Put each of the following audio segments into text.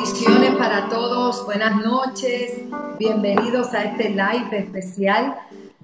Bendiciones para todos, buenas noches, bienvenidos a este live especial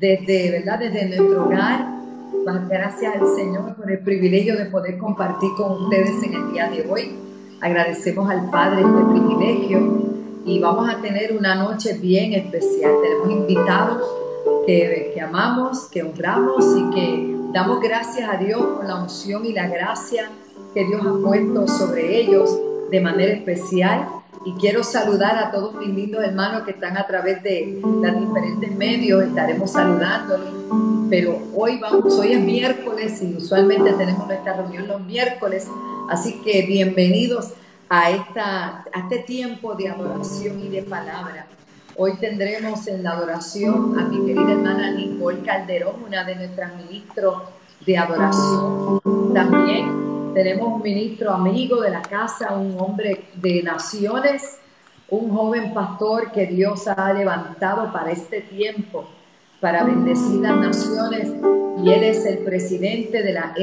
desde nuestro hogar. Gracias al Señor por el privilegio de poder compartir con ustedes en el día de hoy. Agradecemos al Padre este privilegio y vamos a tener una noche bien especial. Tenemos invitados que amamos, que honramos y que damos gracias a Dios por la unción y la gracia que Dios ha puesto sobre ellos de manera especial. Y quiero saludar a todos mis lindos hermanos que están a través de los diferentes medios. Estaremos saludándolos, pero hoy es miércoles y usualmente tenemos nuestra reunión los miércoles, así que bienvenidos a este tiempo de adoración y de palabra. Hoy tendremos en la adoración a mi querida hermana Nicole Calderón, una de nuestras ministros de adoración. También tenemos un ministro amigo de la casa, un hombre de naciones, un joven pastor que Dios ha levantado para este tiempo, para bendecir las naciones, y él es el presidente de la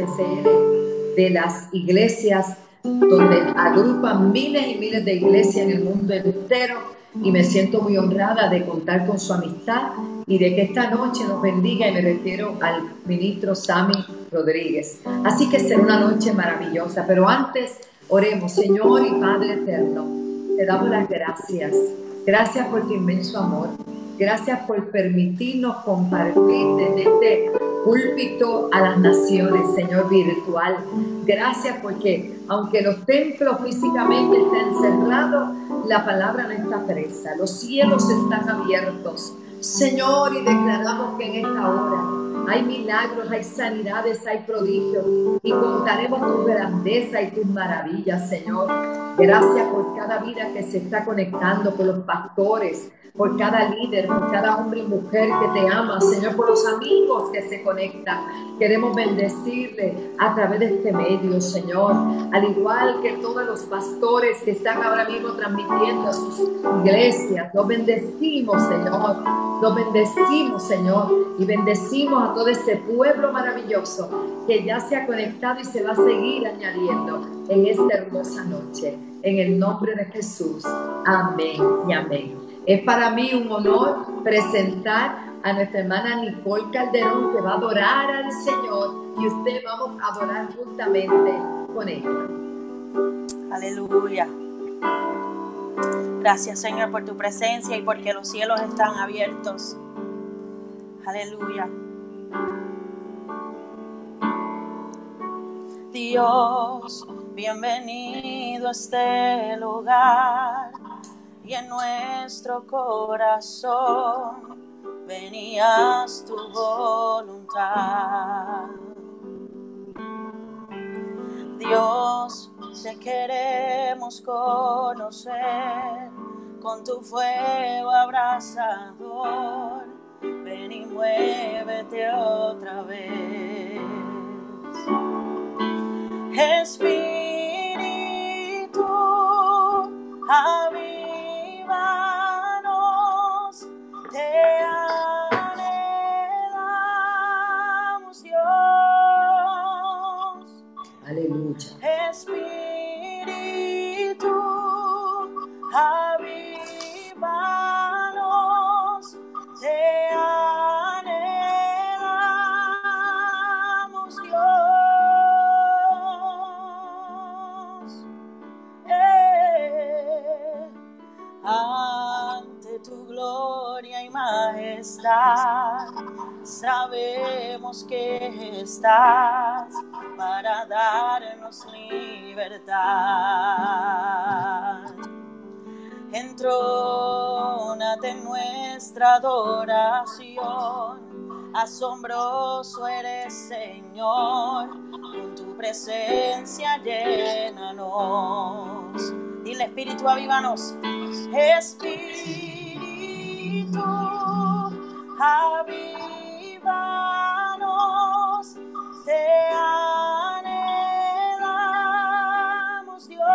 NHCR, de las iglesias, donde agrupan miles y miles de iglesias en el mundo entero, y me siento muy honrada de contar con su amistad y de que esta noche nos bendiga, y me refiero al ministro Sammy Rodríguez. Así que será una noche maravillosa, pero antes oremos. Señor y Padre eterno, te damos las gracias. Gracias por tu inmenso amor. Gracias por permitirnos compartir desde este púlpito a las naciones, Señor, virtual. Gracias porque aunque los templos físicamente estén cerrados, la palabra no está presa. Los cielos están abiertos, Señor, y declaramos que en esta hora hay milagros, hay sanidades, hay prodigios, y contaremos tu grandeza y tus maravillas, Señor. Gracias por cada vida que se está conectando, por los pastores, por cada líder, por cada hombre y mujer que te ama, Señor, por los amigos que se conectan. Queremos bendecirle a través de este medio, Señor, al igual que todos los pastores que están ahora mismo transmitiendo a sus iglesias. Los bendecimos, Señor, los bendecimos, Señor, y bendecimos a todo ese pueblo maravilloso que ya se ha conectado y se va a seguir añadiendo en esta hermosa noche. En el nombre de Jesús, amén y amén. Es para mí un honor presentar a nuestra hermana Nicole Calderón, que va a adorar al Señor, y usted vamos a adorar juntamente con ella. Aleluya. Gracias, Señor, por tu presencia y porque los cielos están abiertos. Aleluya. Dios, bienvenido a este lugar, y en nuestro corazón venías tu voluntad. Dios, te queremos conocer con tu fuego abrasador. Ven y muévete otra vez. Espíritu, avívanos, te anhelamos, Dios. Aleluya. Espíritu, avívanos, te anhelamos, Dios. Ante tu gloria y majestad, sabemos que estás para darnos libertad. Entrónate en nuestra adoración, asombroso eres, Señor, con tu presencia llénanos. Dile, Espíritu, avívanos. Espíritu, avívanos, te anhelamos, Dios.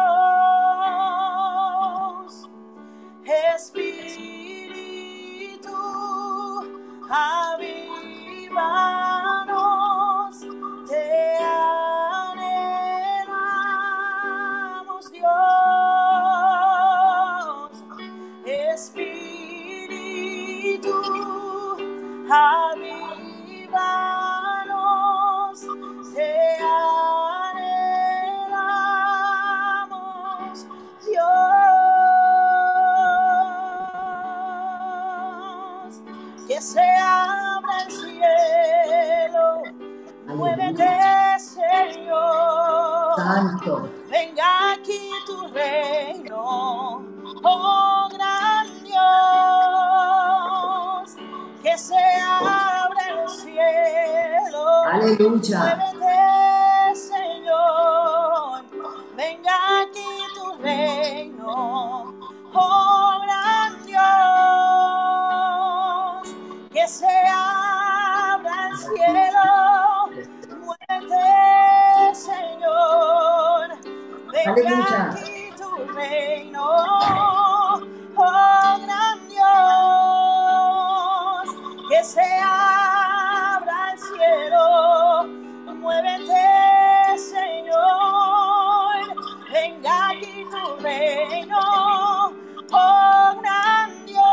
Espíritu, avívanos, te anhelamos, Dios. Santo. Venga aquí tu reino, oh gran Dios, que se abra el cielo. Aleluya. Muévete, Señor, venga aquí tu reino, oh gran Dios, que se abra el cielo. Muévete, Señor, venga Aleluya. aquí tu reino, oh gran Dios, que se abra el cielo. Muévete, Señor, venga aquí tu reino, oh gran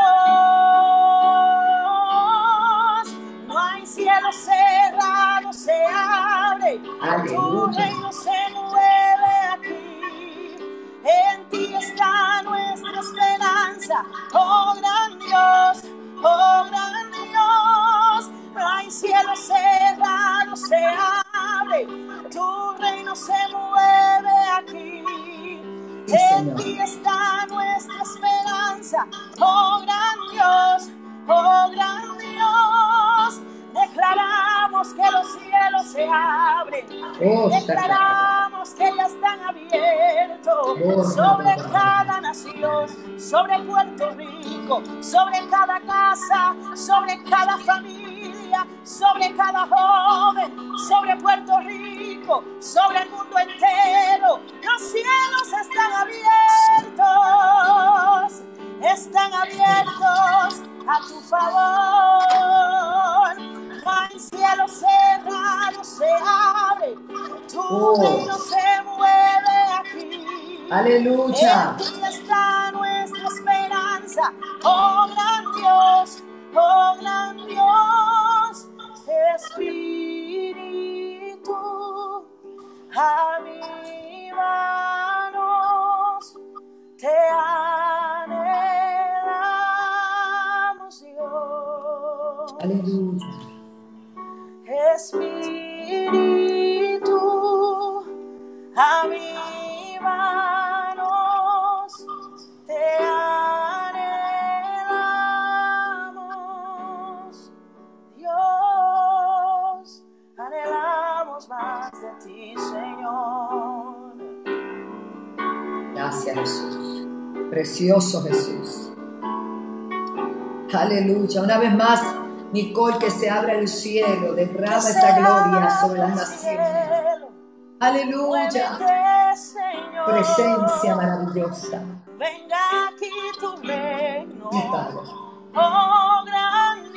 Dios. No hay cielo cerrado, se abre, tu reino se mueve aquí. En ti está nuestra esperanza, oh gran Dios, oh gran Dios. No hay cielo cerrado, se abre, tu reino se mueve aquí. Sí, en ti está nuestra esperanza, oh gran Dios, oh gran Dios. Declaramos que los cielos se abren, declaramos que ya están abiertos sobre cada nación, sobre Puerto Rico, sobre cada casa, sobre cada familia, sobre cada joven, sobre Puerto Rico, sobre el mundo entero. Los cielos están abiertos a tu favor. No hay cielo cerrado, se abre, tu reino se mueve aquí. Aleluya. En ti está nuestra esperanza, oh gran Dios, oh gran Dios. Espíritu, avívanos, te anhelamos, Dios. Aleluya. Espíritu, avívanos, te anhelamos, Dios. Anhelamos más de ti, Señor. Gracias, Jesús. Precioso Jesús. Aleluya. Una vez más, Nicole, que se abra el cielo, derrama esa gloria sobre las naciones. Aleluya. Presencia maravillosa. Venga aquí tu reino, Sí, Padre. oh gran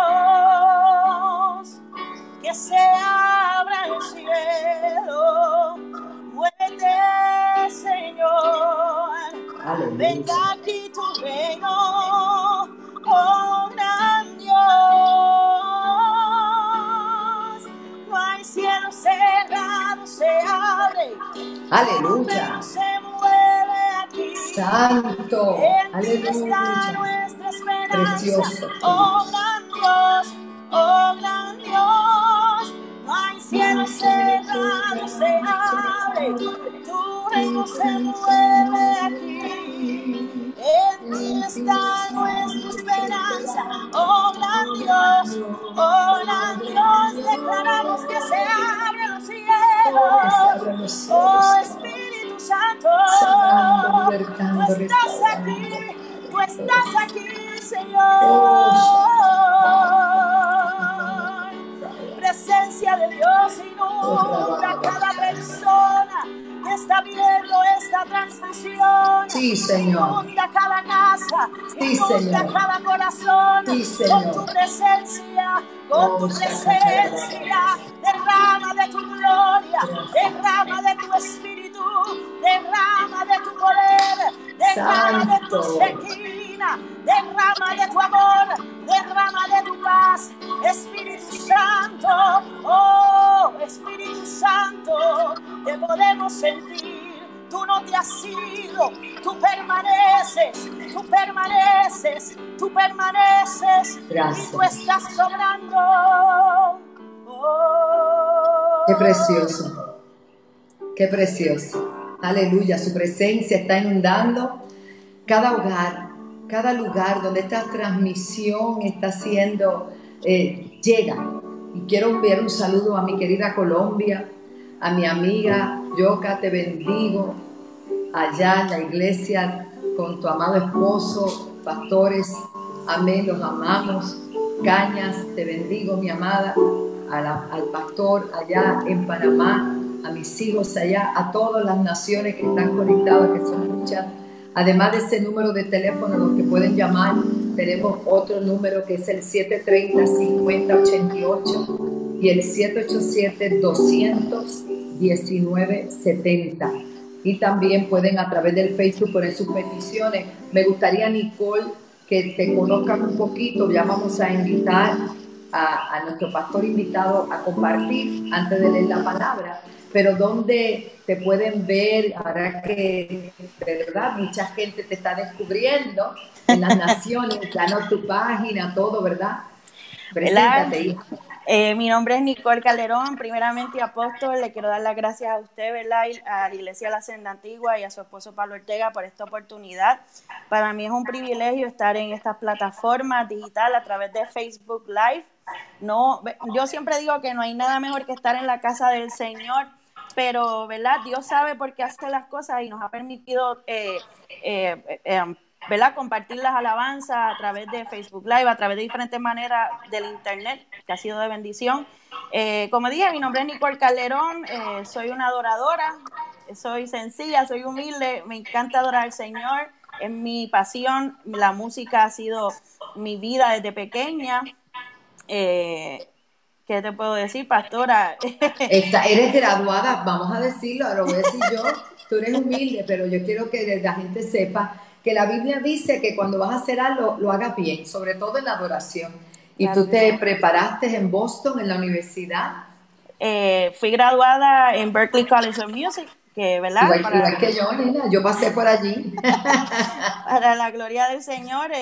Dios, que se abra el cielo. Muévete, Señor. Aleluya. Venga aquí tu reino, oh gran Dios. No hay cielo cerrado, se abre. Aleluya. Se mueve aquí. Santo. En ti está Aleluya. nuestra esperanza. Precioso. Oh gran Dios, oh gran Dios. No hay cielo cerrado, se abre. Tu reino se mueve aquí. En ti está nuestra esperanza. Oh gran Dios, oh gran Dios. Declaramos que se abren los cielos. Oh Espíritu Santo, tú estás aquí, Señor. Presencia de Dios inunda cada persona que está viendo esta transmisión. Sí, Señor. Inunda cada casa, Sí, inunda Señor. cada corazón. Sí, Señor. Con tu presencia, con tu presencia. Derrama de tu gloria, derrama de tu espíritu, derrama de tu poder, derrama de tu Shekinah, derrama de tu amor, derrama de tu paz. Espíritu Santo, oh Espíritu Santo, te podemos sentir. Tú no te has ido, tú permaneces, tú permaneces, tú permaneces. Gracias. Y tú estás sobrando. Oh. Qué precioso. Qué precioso. Aleluya, su presencia está inundando cada hogar, cada lugar donde esta transmisión está siendo, llega. Y quiero enviar un saludo a mi querida Colombia, a mi amiga Yoka, te bendigo, allá en la iglesia con tu amado esposo, pastores, amén, los amamos. Cañas, te bendigo, mi amada, al pastor allá en Panamá, a mis hijos allá, a todas las naciones que están conectadas, que son muchas. Además de ese número de teléfono, los que pueden llamar, tenemos otro número que es el 730-5088 y el 787-219-70. Y también pueden a través del Facebook poner sus peticiones. Me gustaría, Nicole, que te conozcan un poquito. Ya vamos a invitar a nuestro pastor invitado a compartir antes de leer la palabra. Pero ¿dónde te pueden ver? Ahora que, ¿verdad? Mucha gente te está descubriendo en las naciones. Danos tu página, todo, ¿verdad? Preséntate, hija. Mi nombre es Nicole Calderón. Primeramente, apóstol, le quiero dar las gracias a usted, ¿verdad? A la Iglesia de la Senda Antigua y a su esposo Pablo Ortega por esta oportunidad. Para mí es un privilegio estar en estas plataformas digitales a través de Facebook Live. No, yo siempre digo que no hay nada mejor que estar en la casa del Señor, pero, ¿verdad? Dios sabe por qué hace las cosas y nos ha permitido ¿verdad? Compartir las alabanzas a través de Facebook Live, a través de diferentes maneras del internet, que ha sido de bendición. Como dije, mi nombre es Nicole Calderón, soy una adoradora, soy sencilla, soy humilde, me encanta adorar al Señor, es mi pasión, la música ha sido mi vida desde pequeña. ¿Qué te puedo decir, pastora? Eres graduada, vamos a decirlo, ahora lo voy a decir yo, tú eres humilde, pero yo quiero que la gente sepa que la Biblia dice que cuando vas a hacer algo, lo hagas bien, sobre todo en la adoración. Y claro, tú te preparaste en Boston, en la universidad. Fui graduada en Berklee College of Music, que, ¿verdad? Igual que yo, Nina, yo pasé por allí. Para la gloria del Señor,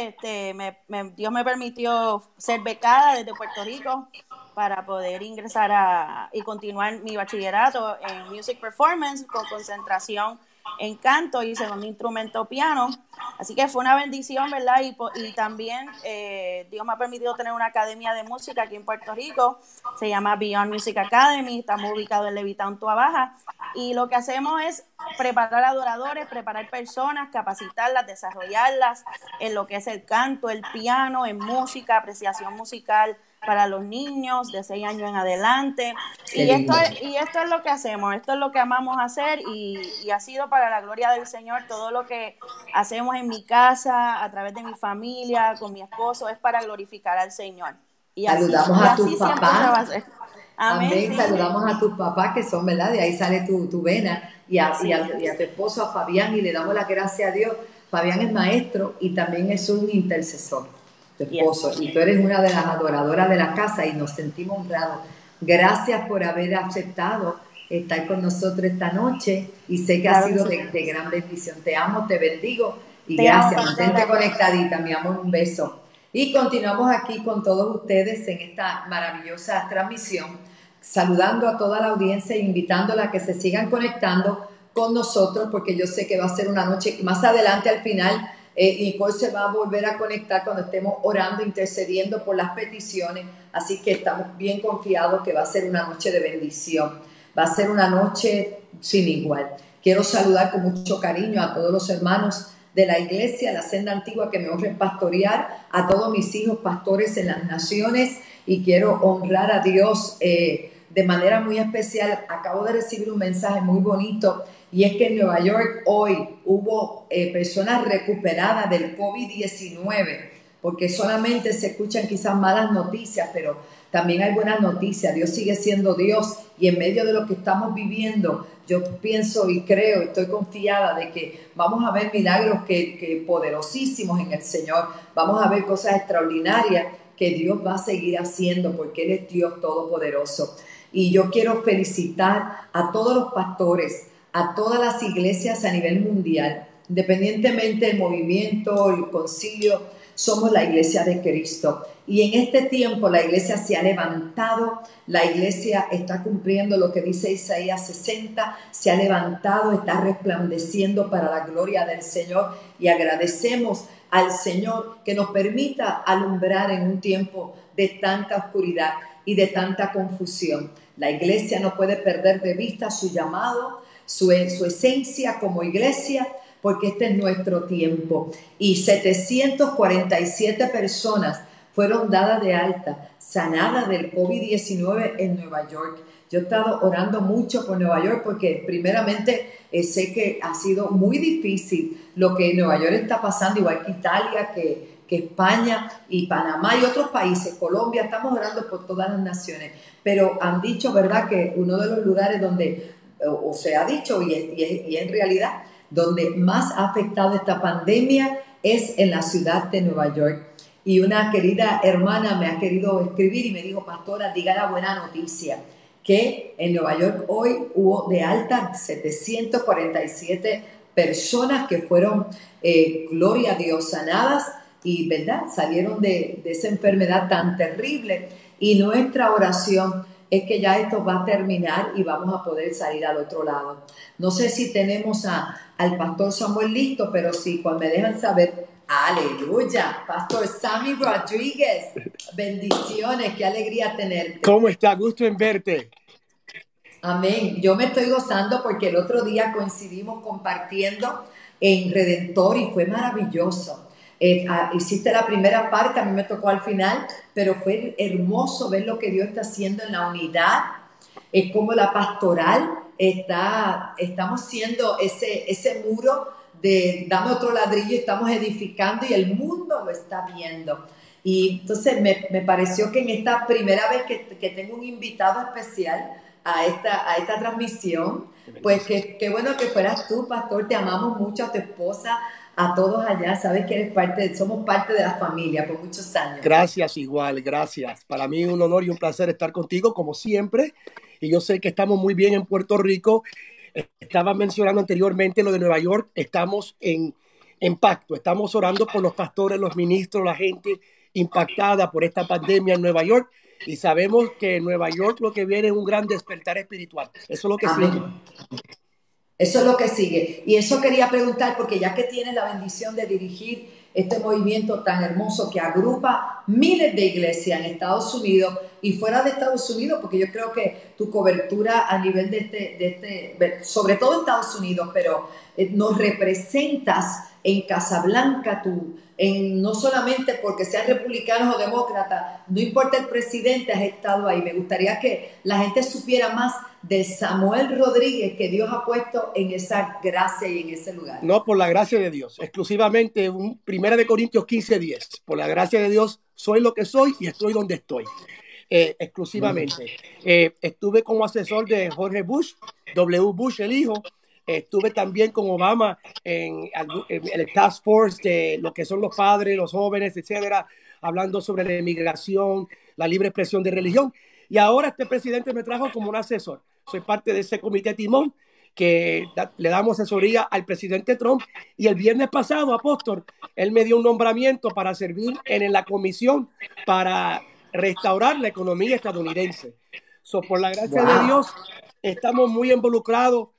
Dios me permitió ser becada desde Puerto Rico para poder ingresar y continuar mi bachillerato en Music Performance con concentración en canto y segundo instrumento piano. Así que fue una bendición, ¿verdad? Y también Dios me ha permitido tener una academia de música aquí en Puerto Rico. Se llama Beyond Music Academy. Estamos ubicados en Levittown, Toa Baja. Y lo que hacemos es preparar adoradores, preparar personas, capacitarlas, desarrollarlas en lo que es el canto, el piano, en música, apreciación musical para los niños de 6 años en adelante. Y esto es lo que hacemos, esto es lo que amamos hacer y ha sido para la gloria del Señor. Todo lo que hacemos en mi casa, a través de mi familia, con mi esposo, es para glorificar al Señor. Y saludamos a tus papás. Amén. Sí. Saludamos a tus papás que son, ¿verdad? De ahí sale tu vena y a tu esposo, a Fabián, y le damos las gracias a Dios. Fabián es maestro y también es un intercesor, tu esposo. Y tú eres una de las adoradoras de la casa y nos sentimos honrados. Gracias por haber aceptado estar con nosotros esta noche y sé que ha sido de gran bendición. Te amo, te bendigo y gracias. Mantente conectadita, mi amor, un beso. Y continuamos aquí con todos ustedes en esta maravillosa transmisión, saludando a toda la audiencia e invitándola a que se sigan conectando con nosotros, porque yo sé que va a ser una noche, más adelante al final, Nicole se va a volver a conectar cuando estemos orando, intercediendo por las peticiones, así que estamos bien confiados que va a ser una noche de bendición, va a ser una noche sin igual. Quiero saludar con mucho cariño a todos los hermanos de la iglesia, la Senda Antigua, que me honren pastorear, a todos mis hijos pastores en las naciones, y quiero honrar a Dios de manera muy especial. Acabo de recibir un mensaje muy bonito, y es que en Nueva York hoy hubo personas recuperadas del COVID-19, porque solamente se escuchan quizás malas noticias, pero también hay buenas noticias. Dios sigue siendo Dios, y en medio de lo que estamos viviendo, yo pienso y creo, estoy confiada de que vamos a ver milagros que poderosísimos en el Señor. Vamos a ver cosas extraordinarias que Dios va a seguir haciendo, porque Él es Dios todopoderoso. Y yo quiero felicitar a todos los pastores, a todas las iglesias a nivel mundial, independientemente del movimiento, el concilio, somos la iglesia de Cristo. Y en este tiempo la iglesia se ha levantado, la iglesia está cumpliendo lo que dice Isaías 60, se ha levantado, está resplandeciendo para la gloria del Señor, y agradecemos al Señor que nos permita alumbrar en un tiempo de tanta oscuridad y de tanta confusión. La iglesia no puede perder de vista su llamado, su esencia como iglesia, porque este es nuestro tiempo. Y 747 personas fueron dadas de alta, sanadas del COVID-19 en Nueva York. Yo he estado orando mucho por Nueva York porque primeramente sé que ha sido muy difícil lo que en Nueva York está pasando, igual que Italia, que España y Panamá y otros países, Colombia. Estamos orando por todas las naciones, pero han dicho, ¿verdad?, que uno de los lugares donde, o se ha dicho y en realidad, donde más ha afectado esta pandemia es en la ciudad de Nueva York. Y una querida hermana me ha querido escribir y me dijo: pastora, diga la buena noticia, que en Nueva York hoy hubo de alta 747 personas que fueron, gloria a Dios, sanadas y, ¿verdad?, salieron de esa enfermedad tan terrible. Y nuestra oración es que ya esto va a terminar y vamos a poder salir al otro lado. No sé si tenemos al pastor Samuel listo, pero sí, cuando me dejan saber. Aleluya, Pastor Sammy Rodríguez, bendiciones, qué alegría tenerte. ¿Cómo está? Gusto en verte. Amén. Yo me estoy gozando porque el otro día coincidimos compartiendo en Redentor y fue maravilloso. Hiciste la primera parte, a mí me tocó al final, pero fue hermoso ver lo que Dios está haciendo en la unidad. Es como la pastoral estamos siendo ese muro de dame otro ladrillo, estamos edificando y el mundo lo está viendo. Y entonces me pareció que en esta primera vez que tengo un invitado especial a esta transmisión, pues qué bueno que fueras tú, pastor. Te amamos mucho, a tu esposa, a todos allá. Sabes que somos parte de la familia por muchos años. Gracias, igual, gracias. Para mí un honor y un placer estar contigo, como siempre. Y yo sé que estamos muy bien en Puerto Rico. Estaba mencionando anteriormente lo de Nueva York. Estamos en pacto. Estamos orando por los pastores, los ministros, la gente impactada por esta pandemia en Nueva York. Y sabemos que en Nueva York lo que viene es un gran despertar espiritual. Eso es lo que sigue. Eso es lo que sigue. Y eso quería preguntar, porque ya que tienes la bendición de dirigir este movimiento tan hermoso que agrupa miles de iglesias en Estados Unidos y fuera de Estados Unidos, porque yo creo que tu cobertura a nivel de sobre todo Estados Unidos, pero nos representas en Casablanca, no solamente porque sean republicanos o demócratas, no importa el presidente, has estado ahí. Me gustaría que la gente supiera más de Samuel Rodríguez, que Dios ha puesto en esa gracia y en ese lugar. No, por la gracia de Dios, exclusivamente 1 Corintios 15:10. Por la gracia de Dios soy lo que soy y estoy donde estoy. Exclusivamente. Estuve como asesor de George Bush, W. Bush, el hijo. Estuve también con Obama en el Task Force de lo que son los padres, los jóvenes, etcétera, hablando sobre la inmigración, la libre expresión de religión. Y ahora este presidente me trajo como un asesor. Soy parte de ese comité timón que le damos asesoría al presidente Trump. Y el viernes pasado, apóstol, él me dio un nombramiento para servir en la comisión para restaurar la economía estadounidense. Por la gracia de Dios, estamos muy involucrados.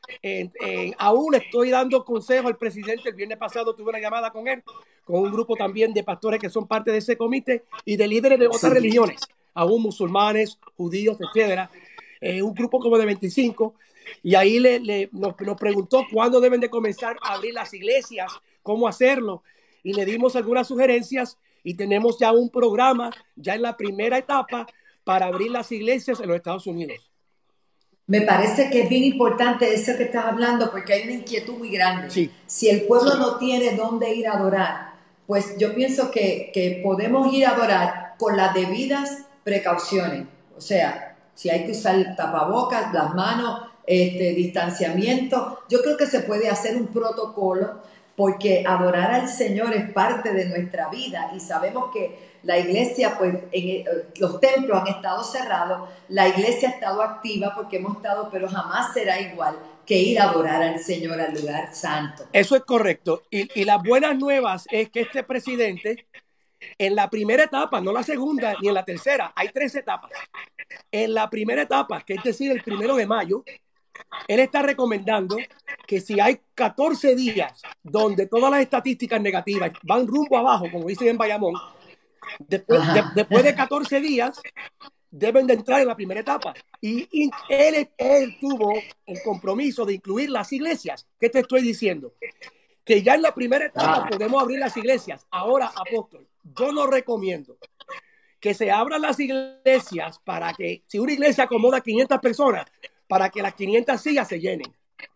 Aún estoy dando consejo al presidente. El viernes pasado tuve una llamada con él, con un grupo también de pastores que son parte de ese comité y de líderes de otras religiones, aún musulmanes, judíos, etcétera. Un grupo como de 25. Y ahí nos preguntó cuándo deben de comenzar a abrir las iglesias, cómo hacerlo. Y le dimos algunas sugerencias y tenemos ya un programa, ya en la primera etapa, para abrir las iglesias en los Estados Unidos. Me parece que es bien importante eso que estás hablando, porque hay una inquietud muy grande. Sí. Si el pueblo no tiene dónde ir a adorar, pues yo pienso que podemos ir a adorar con las debidas precauciones. O sea, si hay que usar tapabocas, las manos, distanciamiento, yo creo que se puede hacer un protocolo, porque adorar al Señor es parte de nuestra vida y sabemos que la iglesia, pues los templos han estado cerrados, la iglesia ha estado activa porque hemos estado, pero jamás será igual que ir a adorar al Señor al lugar santo. Eso es correcto. Y las buenas nuevas es que este presidente En la primera etapa, no la segunda ni en la tercera, hay 3 etapas. En la primera etapa, que es decir, el 1 de mayo, él está recomendando que si hay 14 días donde todas las estadísticas negativas van rumbo abajo, como dicen en Bayamón, después de 14 días deben de entrar en la primera etapa. Y él tuvo el compromiso de incluir las iglesias. ¿Qué te estoy diciendo? Que ya en la primera etapa podemos abrir las iglesias. Ahora, apóstol, yo no recomiendo que se abran las iglesias para que, si una iglesia acomoda 500 personas, para que las 500 sillas se llenen.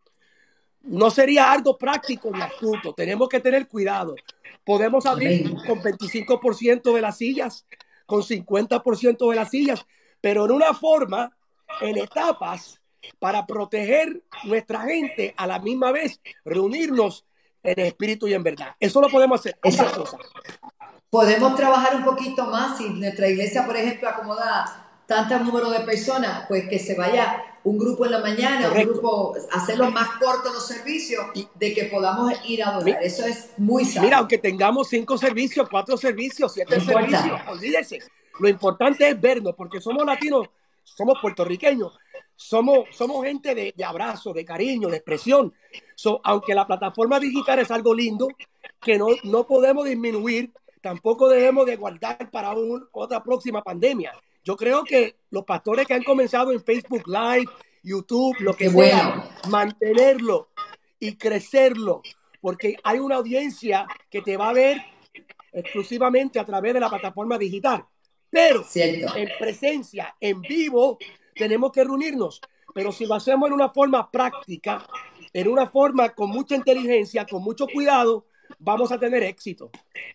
No sería algo práctico ni astuto. Tenemos que tener cuidado. Podemos abrir con 25% de las sillas, con 50% de las sillas, pero en una forma, en etapas, para proteger nuestra gente, a la misma vez reunirnos en espíritu y en verdad. Eso lo podemos hacer. Esas cosas. Podemos trabajar un poquito más. Si nuestra iglesia, por ejemplo, acomoda tanto número de personas, pues que se vaya un grupo en la mañana, correcto, un grupo, hacerlo más cortos los servicios, de que podamos ir a adorar. Eso es muy sabio. Mira, aunque tengamos 5 servicios, 4 servicios, 7 servicios, olvídese. Lo importante es vernos, porque somos latinos, somos puertorriqueños, somos gente de abrazo, de cariño, de expresión. Aunque la plataforma digital es algo lindo, que no podemos disminuir, tampoco debemos de guardar para otra próxima pandemia. Yo creo que los pastores que han comenzado en Facebook Live, YouTube, lo que sea, mantenerlo y crecerlo, porque hay una audiencia que te va a ver exclusivamente a través de la plataforma digital. Pero en presencia, en vivo, tenemos que reunirnos. Pero si lo hacemos en una forma práctica, en una forma con mucha inteligencia, con mucho cuidado, vamos a tener éxito.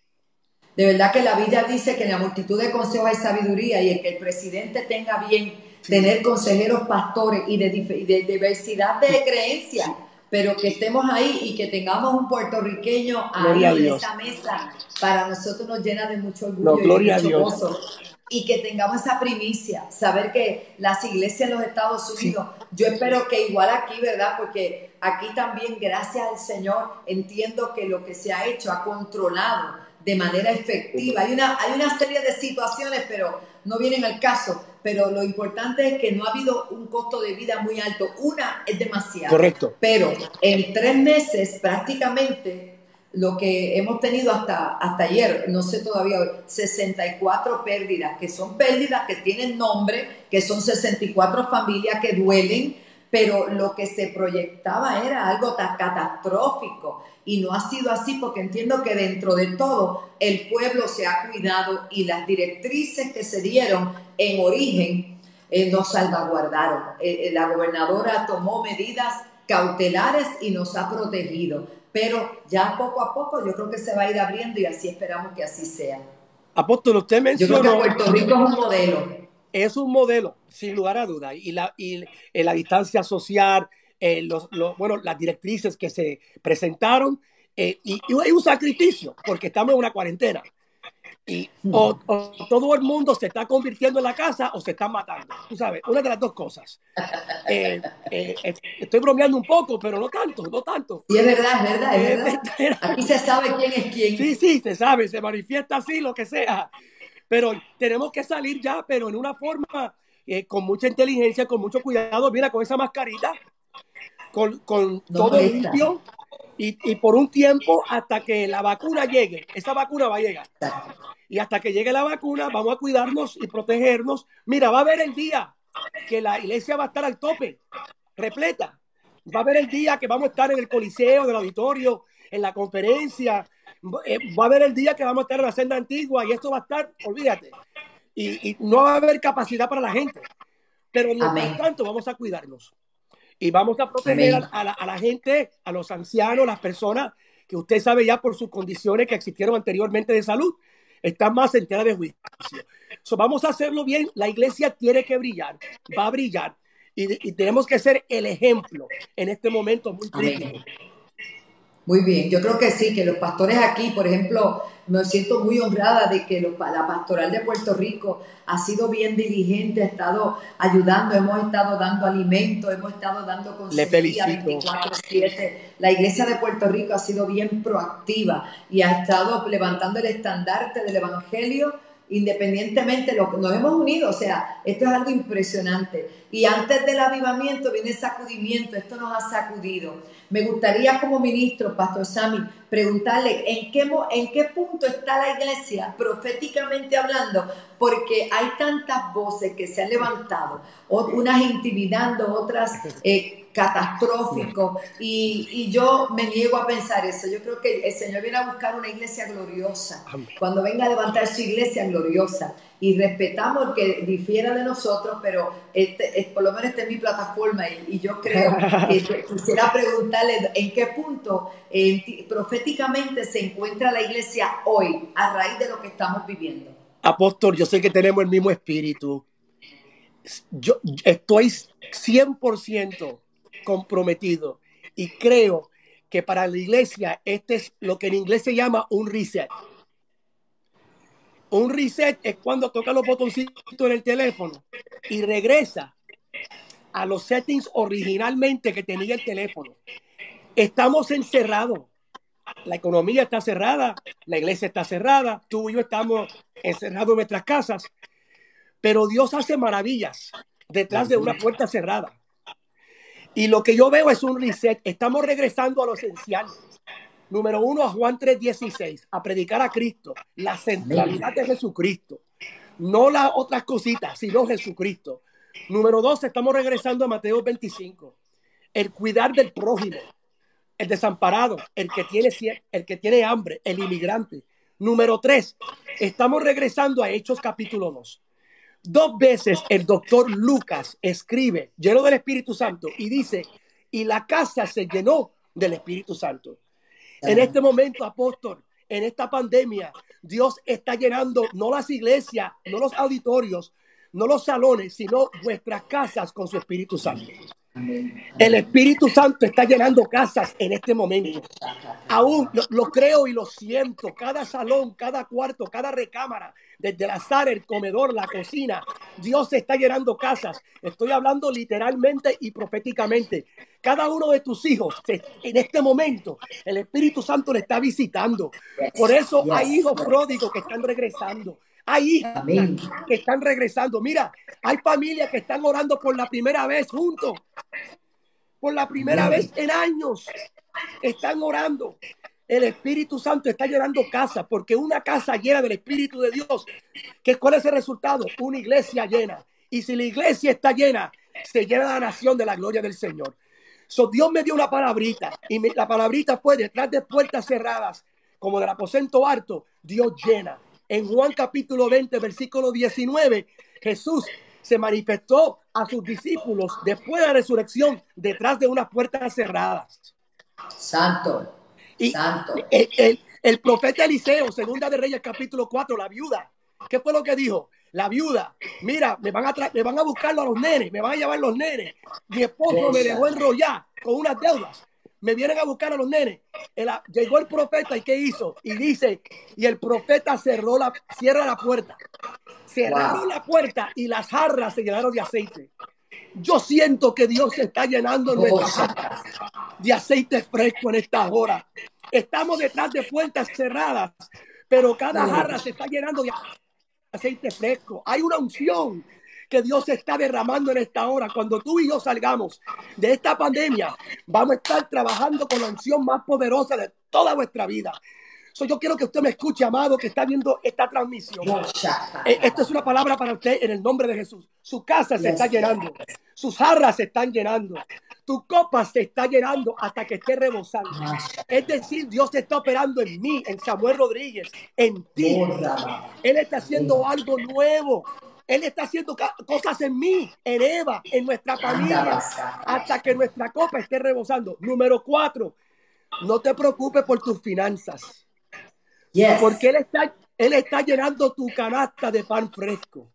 De verdad que la Biblia dice que en la multitud de consejos hay sabiduría, y el que el presidente tenga bien tener consejeros pastores y de diversidad de creencias, pero que estemos ahí y que tengamos un puertorriqueño ahí en esa mesa, para nosotros nos llena de mucho orgullo y de mucho gozo. Y que tengamos esa primicia, saber que las iglesias en los Estados Unidos, yo espero que igual aquí, ¿verdad? Porque aquí también, gracias al Señor, entiendo que lo que se ha hecho ha controlado de manera efectiva. Hay una serie de situaciones, pero no vienen al caso. Pero lo importante es que no ha habido un costo de vida muy alto. Una es demasiado. Correcto. Pero en 3 meses prácticamente lo que hemos tenido hasta ayer, no sé todavía hoy, 64 pérdidas, que son pérdidas que tienen nombre, que son 64 familias que duelen, pero lo que se proyectaba era algo tan catastrófico. Y no ha sido así, porque entiendo que dentro de todo el pueblo se ha cuidado y las directrices que se dieron en origen nos salvaguardaron. La gobernadora tomó medidas cautelares y nos ha protegido. Pero ya poco a poco yo creo que se va a ir abriendo, y así esperamos que así sea. Apóstol, usted mencionó... Yo creo que Puerto Rico es un modelo. Es un modelo, sin lugar a duda. Y la distancia social, las directrices que se presentaron, y hay un sacrificio, porque estamos en una cuarentena. Y o todo el mundo se está convirtiendo en la casa o se está matando. Tú sabes, una de las dos cosas. Estoy bromeando un poco, pero no tanto. Sí, es verdad. Aquí se sabe quién es quién. Sí, se sabe, se manifiesta así, lo que sea. Pero tenemos que salir ya, pero en una forma con mucha inteligencia, con mucho cuidado. Mira, con esa mascarita, con todo limpio, y por un tiempo hasta que la vacuna llegue. Esa vacuna va a llegar. Y hasta que llegue la vacuna, vamos a cuidarnos y protegernos. Mira, va a haber el día que la iglesia va a estar al tope, repleta. Va a haber el día que vamos a estar en el coliseo, del auditorio, en la conferencia. Va a haber el día que vamos a estar en la senda antigua, y esto va a estar, olvídate. Y no va a haber capacidad para la gente. Pero mientras tanto vamos a cuidarnos. Y vamos a proteger a la gente, a los ancianos, las personas que usted sabe ya por sus condiciones que existieron anteriormente de salud, están más en tela de juicio. Vamos a hacerlo bien. La iglesia tiene que brillar, va a brillar. Y tenemos que ser el ejemplo en este momento muy crítico. Muy bien, yo creo que sí, que los pastores aquí, por ejemplo, me siento muy honrada de que la pastoral de Puerto Rico ha sido bien diligente, ha estado ayudando, hemos estado dando alimento, hemos estado dando Le consejería felicito. 24/7. La iglesia de Puerto Rico ha sido bien proactiva y ha estado levantando el estandarte del evangelio independientemente, nos hemos unido, o sea, esto es algo impresionante. Y antes del avivamiento viene el sacudimiento, esto nos ha sacudido. Me gustaría como ministro, Pastor Sammy, preguntarle en qué punto está la iglesia proféticamente hablando, porque hay tantas voces que se han levantado, unas intimidando, otras catastróficos, y yo me niego a pensar eso. Yo creo que el Señor viene a buscar una iglesia gloriosa. Amén. Cuando venga a levantar su iglesia gloriosa, y respetamos el que difiera de nosotros, pero por lo menos esta es mi plataforma, y yo creo que quisiera preguntarle en qué punto proféticamente se encuentra la iglesia hoy a raíz de lo que estamos viviendo. Apóstol, yo sé que tenemos el mismo espíritu. Yo estoy 100% comprometido y creo que para la iglesia este es lo que en inglés se llama un reset. Un reset es cuando toca los botoncitos en el teléfono y regresa a los settings originalmente que tenía el teléfono. Estamos encerrados. La economía está cerrada, la iglesia está cerrada, tú y yo estamos encerrados en nuestras casas, pero Dios hace maravillas detrás de una puerta cerrada. Y lo que yo veo es un reset. Estamos regresando a lo esencial. Número 1, a Juan 3:16, a predicar a Cristo, la centralidad de Jesucristo, no las otras cositas, sino Jesucristo. Número 2, estamos regresando a Mateo 25, el cuidar del prójimo, el desamparado, el que tiene hambre, el inmigrante. Número 3, estamos regresando a Hechos capítulo 2. 2 veces el doctor Lucas escribe, lleno del Espíritu Santo, y dice, y la casa se llenó del Espíritu Santo. En este momento, apóstol, en esta pandemia, Dios está llenando no las iglesias, no los auditorios, no los salones, sino vuestras casas con su Espíritu Santo. El Espíritu Santo está llenando casas en este momento. Aún lo creo y lo siento. Cada salón, cada cuarto, cada recámara, desde la sala, el comedor, la cocina, Dios está llenando casas. Estoy hablando literalmente y proféticamente. Cada uno de tus hijos, en este momento, el Espíritu Santo le está visitando. Por eso hay hijos pródigos que están regresando. Hay hijas que están regresando. Mira, hay familias que están orando por la primera vez juntos. Por la primera vez en años están orando. El Espíritu Santo está llenando casas, porque una casa llena del Espíritu de Dios, ¿cuál es el resultado? Una iglesia llena. Y si la iglesia está llena, se llena la nación de la gloria del Señor. Dios me dio una palabrita, y la palabrita fue detrás de puertas cerradas, como del aposento alto, Dios llena. En Juan capítulo 20, versículo 19, Jesús se manifestó a sus discípulos después de la resurrección detrás de unas puertas cerradas. Santo. Y Santo. El profeta Eliseo, segunda de Reyes capítulo 4, la viuda, ¿qué fue lo que dijo? La viuda, mira, me van a buscarlo a los nenes, me van a llevar los nenes. Mi esposo me dejó enrollar con unas deudas. Me vienen a buscar a los nenes. Llegó el profeta y ¿qué hizo? Y dice, y el profeta cierra la puerta. Cerraron la puerta y las jarras se llenaron de aceite. Yo siento que Dios está llenando nuestras jarras de aceite fresco en esta hora. Estamos detrás de puertas cerradas, pero cada jarra se está llenando de aceite fresco. Hay una unción que Dios está derramando en esta hora. Cuando tú y yo salgamos de esta pandemia, vamos a estar trabajando con la unción más poderosa de toda nuestra vida. Yo quiero que usted me escuche, amado, que está viendo esta transmisión. Esto es una palabra para usted en el nombre de Jesús. Su casa se está llenando. Sus jarras se están llenando. Tu copa se está llenando hasta que esté rebosando. Es decir, Dios está operando en mí, en Samuel Rodríguez, en ti. Él está haciendo algo nuevo. Él está haciendo cosas en mí, en Eva, en nuestra familia, hasta que nuestra copa esté rebosando. Número 4, no te preocupes por tus finanzas. Porque Él está llenando tu canasta de pan fresco.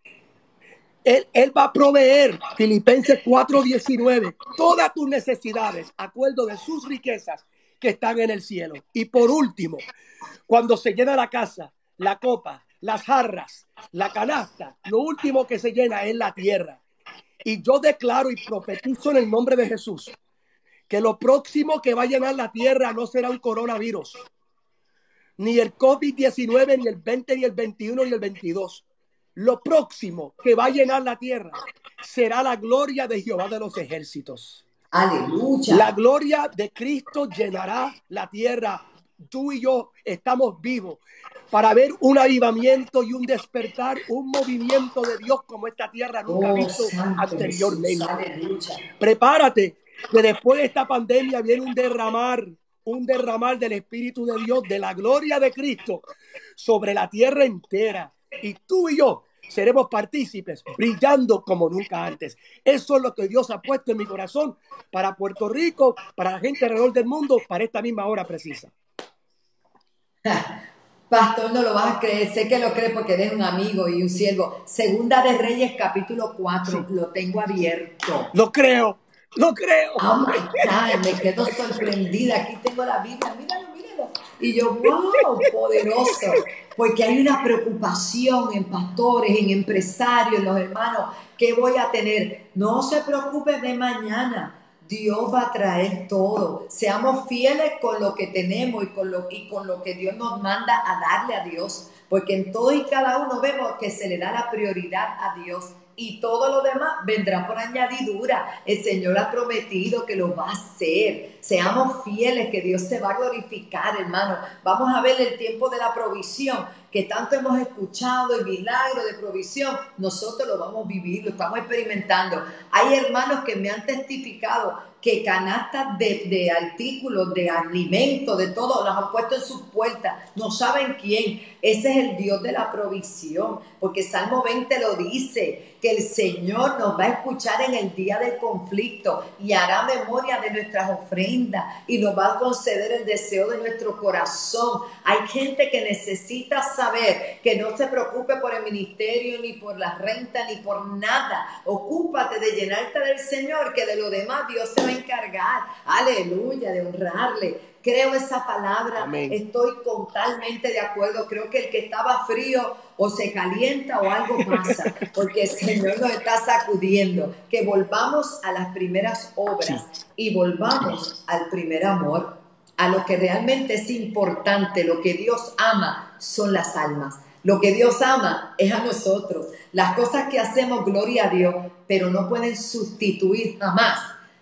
Él va a proveer, Filipenses 4:19, todas tus necesidades, acuerdo de sus riquezas que están en el cielo. Y por último, cuando se llena la casa, la copa, las jarras, la canasta, lo último que se llena es la tierra. Y yo declaro y profetizo en el nombre de Jesús que lo próximo que va a llenar la tierra no será un coronavirus, ni el COVID-19, ni el 20, ni el 21, ni el 22. Lo próximo que va a llenar la tierra será la gloria de Jehová de los ejércitos. Aleluya. La gloria de Cristo llenará la tierra. Tú y yo estamos vivos para ver un avivamiento y un despertar, un movimiento de Dios como esta tierra nunca ha visto anteriormente. Prepárate, que después de esta pandemia viene un derramar del Espíritu de Dios, de la gloria de Cristo sobre la tierra entera. Y tú y yo seremos partícipes, brillando como nunca antes. Eso es lo que Dios ha puesto en mi corazón para Puerto Rico, para la gente alrededor del mundo, para esta misma hora precisa. Pastor, no lo vas a creer, sé que lo crees porque eres un amigo y un siervo. Segunda de Reyes, capítulo 4, sí. Lo tengo abierto. Lo creo. Oh my God, me quedo sorprendida. Aquí tengo la Biblia, míralo. Y yo, wow, poderoso. Porque hay una preocupación en pastores, en empresarios, en los hermanos. ¿Qué voy a tener? No se preocupe de mañana. Dios va a traer todo. Seamos fieles con lo que tenemos y con lo que Dios nos manda a darle a Dios. Porque en todo y cada uno vemos que se le da la prioridad a Dios. Y todo lo demás vendrá por añadidura. El Señor ha prometido que lo va a hacer. Seamos fieles, que Dios se va a glorificar, hermano. Vamos a ver el tiempo de la provisión, que tanto hemos escuchado, el milagro de provisión. Nosotros lo vamos a vivir, lo estamos experimentando. Hay hermanos que me han testificado que canastas de artículos, de alimentos, de todo, las han puesto en sus puertas. No saben quién. Ese es el Dios de la provisión, porque Salmo 20 lo dice, que el Señor nos va a escuchar en el día del conflicto y hará memoria de nuestras ofrendas y nos va a conceder el deseo de nuestro corazón. Hay gente que necesita saber que no se preocupe por el ministerio, ni por la renta, ni por nada. Ocúpate de llenarte del Señor, que de lo demás Dios se va a encargar. Aleluya, de honrarle. Creo esa palabra. Amén. Estoy totalmente de acuerdo. Creo que el que estaba frío o se calienta o algo pasa, porque el Señor nos está sacudiendo. Que volvamos a las primeras obras y volvamos al primer amor, a lo que realmente es importante. Lo que Dios ama son las almas. Lo que Dios ama es a nosotros. Las cosas que hacemos, gloria a Dios, pero no pueden sustituir jamás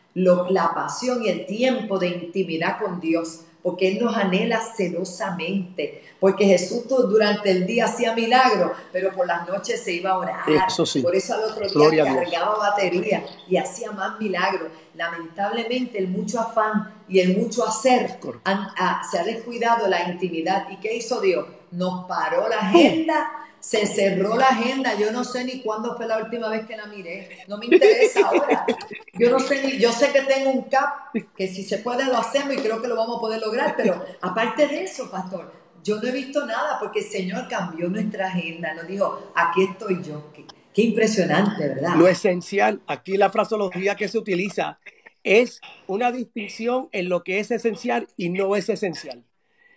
la pasión y el tiempo de intimidad con Dios, porque Él nos anhela celosamente, porque Jesús durante el día hacía milagros, pero por las noches se iba a orar. Eso sí. Por eso al otro día cargaba batería y hacía más milagros. Lamentablemente el mucho afán y el mucho hacer se ha descuidado la intimidad. ¿Y qué hizo Dios? Nos paró la agenda. Se cerró la agenda. Yo no sé ni cuándo fue la última vez que la miré. No me interesa ahora. Yo no sé yo sé que tengo un CAP, que si se puede lo hacemos y creo que lo vamos a poder lograr. Pero aparte de eso, pastor, yo no he visto nada porque el Señor cambió nuestra agenda. Nos dijo, aquí estoy yo. Qué impresionante, ¿verdad? Lo esencial, aquí la fraseología que se utiliza es una distinción en lo que es esencial y no es esencial.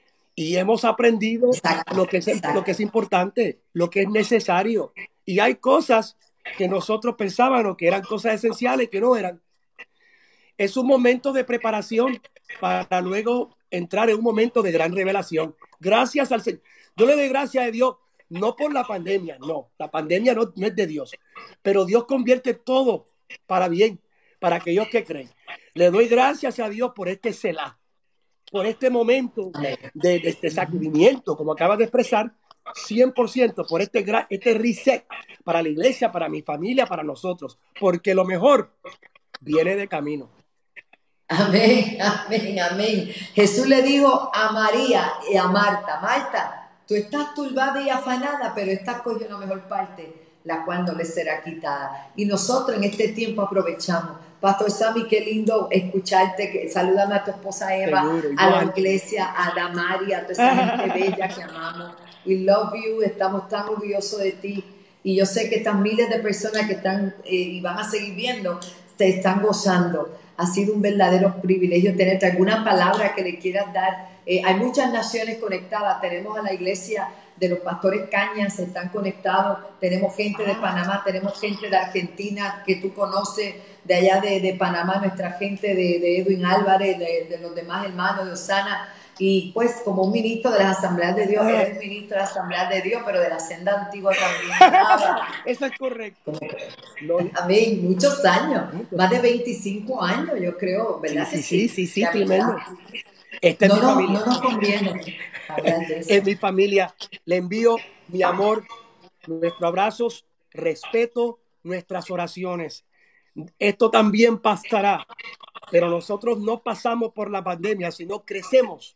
Y hemos aprendido lo que es importante, lo que es necesario. Y hay cosas que nosotros pensábamos que eran cosas esenciales que no eran. Es un momento de preparación para luego entrar en un momento de gran revelación. Gracias al Señor. Yo le doy gracias a Dios, no por la pandemia, no. La pandemia no es de Dios. Pero Dios convierte todo para bien, para aquellos que creen. Le doy gracias a Dios por este Selah, por este momento de sacudimiento, como acabas de expresar, 100% por este reset para la iglesia, para mi familia, para nosotros, porque lo mejor viene de camino. Amén, amén, amén. Jesús le dijo a María y a Marta, Marta, tú estás turbada y afanada, pero estás cogiendo la mejor parte, la cual no le será quitada. Y nosotros en este tiempo aprovechamos. Pastor Sammy, qué lindo escucharte. Salúdame a tu esposa Eva, seguro, a la iglesia, a Damari, a toda esa gente bella que amamos. We love you, estamos tan orgullosos de ti. Y yo sé que estas miles de personas que están y van a seguir viendo, te están gozando. Ha sido un verdadero privilegio tenerte. ¿Alguna palabra que le quieras dar? Hay muchas naciones conectadas. Tenemos a la iglesia de los pastores Cañas, están conectados. Tenemos gente de Panamá, tenemos gente de Argentina que tú conoces, de allá de Panamá, nuestra gente de Edwin Álvarez, de los demás hermanos de Osana. Y pues como un ministro de las Asambleas de Dios, eres ministro de las Asambleas de Dios, pero de la senda antigua también. Eso es correcto. Amén, muchos años, más de 25 años, yo creo, ¿verdad? Sí, tremendo. Esta es mi familia. No nos conviene hablar de eso. Es mi familia. Le envío mi amor, nuestros abrazos, respeto, nuestras oraciones. Esto también pasará, pero nosotros no pasamos por la pandemia, sino crecemos